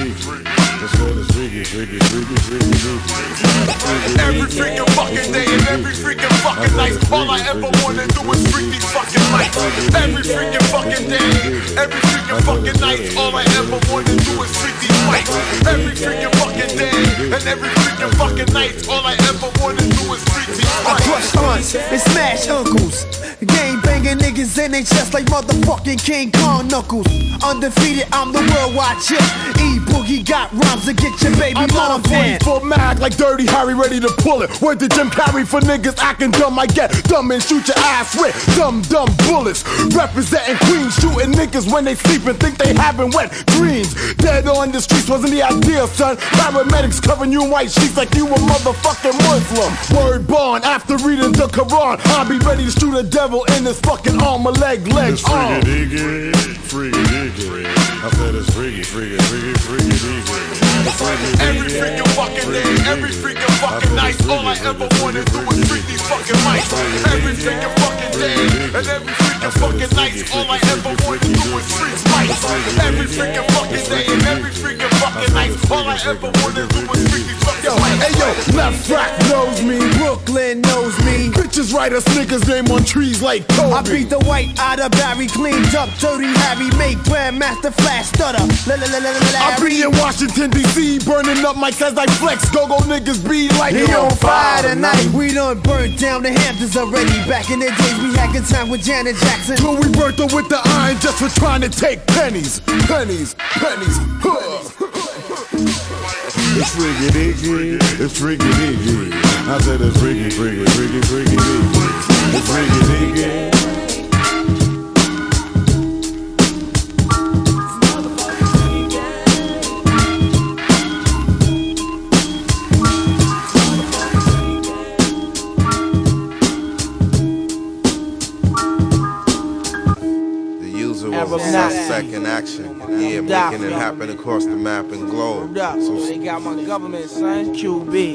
Every freaking fucking day and every freaking fucking night, all I ever wanna do is freak these fucking lights. Every freaking fucking day, every freaking fucking night, all I ever wanna do is freak these lights. Every freaking fucking day and every freaking fucking night, all I ever wanna do is freak these lights. I crush aunts and smash uncles. Gang banging niggas in their chest like motherfucking King Kong knuckles. Undefeated, I'm the worldwide chip. E Boogie got rhymes to get your baby I'm mom on forty-four mag like Dirty Harry, ready to pull it. Word to Jim Carrey for niggas acting dumb. I get dumb and shoot your ass with dumb, dumb bullets. Representing Queens, shooting niggas when they sleep and think they having wet dreams. Dead on the streets wasn't the idea, son. Paramedics covering you in white sheets like you a motherfucking Muslim. Word born after reading the Quran. I'll be ready to shoot a devil in his fucking arm, a leg, leg, It's arm. freaky diggy, freaky diggy. I said it's freaky, freaky, freaky, freaky diggy. Every freaking fucking day, every freaking fucking night, all I ever wanna do is freak these fucking mics. Every freaking fucking day and every freaking fucking night, all I ever wanna do is freak mics. Every freaking fucking day and every freaking fucking night, all I ever wanna do is freak these fucking mics. Hey yo, Left Rack knows me, Brooklyn knows me. Bitches write us niggas name on trees like Kobe. I beat the white out of Barry, cleaned up, dirty Harry, make Grandmaster Flash stutter. I be in Washington D C, burning up mics as I flex. Go go niggas be like he on fire tonight. We done burnt down the Hamptons already. Back in the days we had good time with Janet Jackson. Till we burnt her with the iron just for trying to take pennies, pennies, pennies. Huh. It's freaky diggy, it's freaky diggy. I said it's freaky, freaky, freaky, freaky diggy. It's freaky diggy. Suspect in action, yeah, making it happen across the map and globe. So they got my government, son. Q B.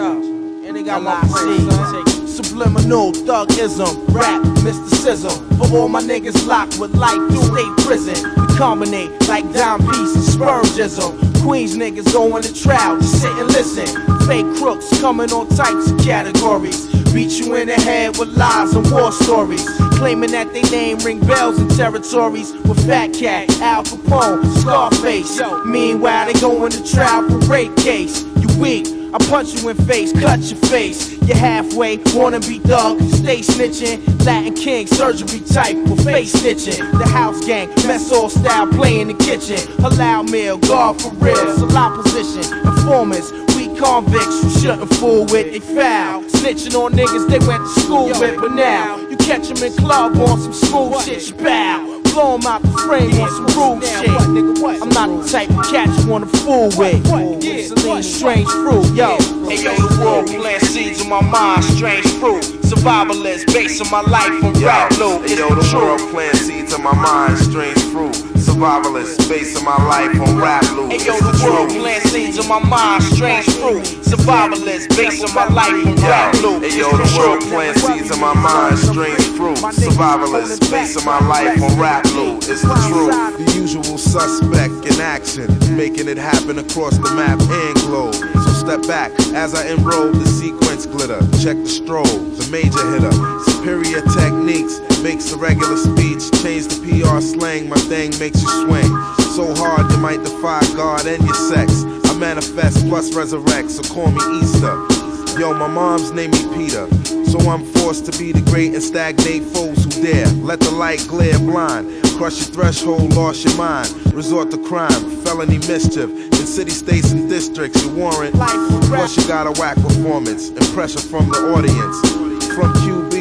And they got my C. Subliminal thugism, rap, mysticism. For all my niggas locked with life in state prison. We combinate like dime piece and spurgism. Queens niggas going to trial, just sit and listen. Fake crooks coming on types of categories. Beat you in the head with lies and war stories. Claiming that they name ring bells in territories with Fat Cat, Al Capone, Scarface. Meanwhile, they going to trial for rape case. You weak, I punch you in face, cut your face. You halfway, wanna be thug, stay snitching. Latin King, surgery type with face stitching. The house gang, mess all style, play in the kitchen. Halal meal, guard for real, salon position. Informants, we convicts, you shouldn't fool with, they foul. Snitching on niggas they went to school with, but now you catch them in club on some smooth shit, you bow. Blow 'em out the frame on some rude shit. I'm not the type of cat you wanna fool with. Celine, strange fruit, yo. Hey yo, the world plant seeds in my mind, strange fruit. Survivalist, basing my life on rap loop. Hey yo, the world plant seeds in my mind, strange fruit. Survivalist, basing my life on rap loop. Hey yo, the world plant seeds in my mind, strange fruit. Survivalist, basing my life on rap loop. Hey yo, the world plant seeds in my mind, strange fruit. Survivalist, basing my life on rap loop. It's the truth. The usual suspect in action, making it happen across the map and globe. So step back as I enroll the sequence glitter. Check the stroll, the major hitter. Superior techniques makes the regular speech change the P R slang. My thing makes you swing so hard you might defy God and your sex. I manifest plus resurrect, so call me Easter. Yo, my mom's named me Peter, so I'm forced to be the great and stagnate foes who dare. Let the light glare blind, crush your threshold, lost your mind. Resort to crime, felony mischief, in city, states, and districts. You warrant, plus you got a whack performance and pressure from the audience. From Q B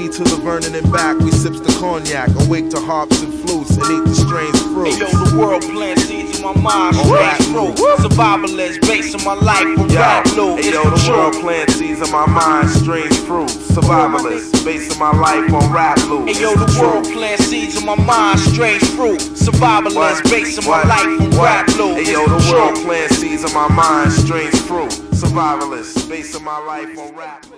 T to the Vernon and back, we sips the cognac, awake to harps and flutes, and eat the strange fruits. Hey yo, the world plant seeds in my mind, strange fruit. Survivalist, based on my life from rap blue. Hey yo, the world plant seeds in my mind, strange fruit. Survivalist, based on my life on rap blue. Hey yo, the world plant seeds in my mind, strange fruit. Survivalist, based on my life from rap blue. Hey yo, the world plant seeds in my mind, strange fruit. Survivalist, based on my life on rap.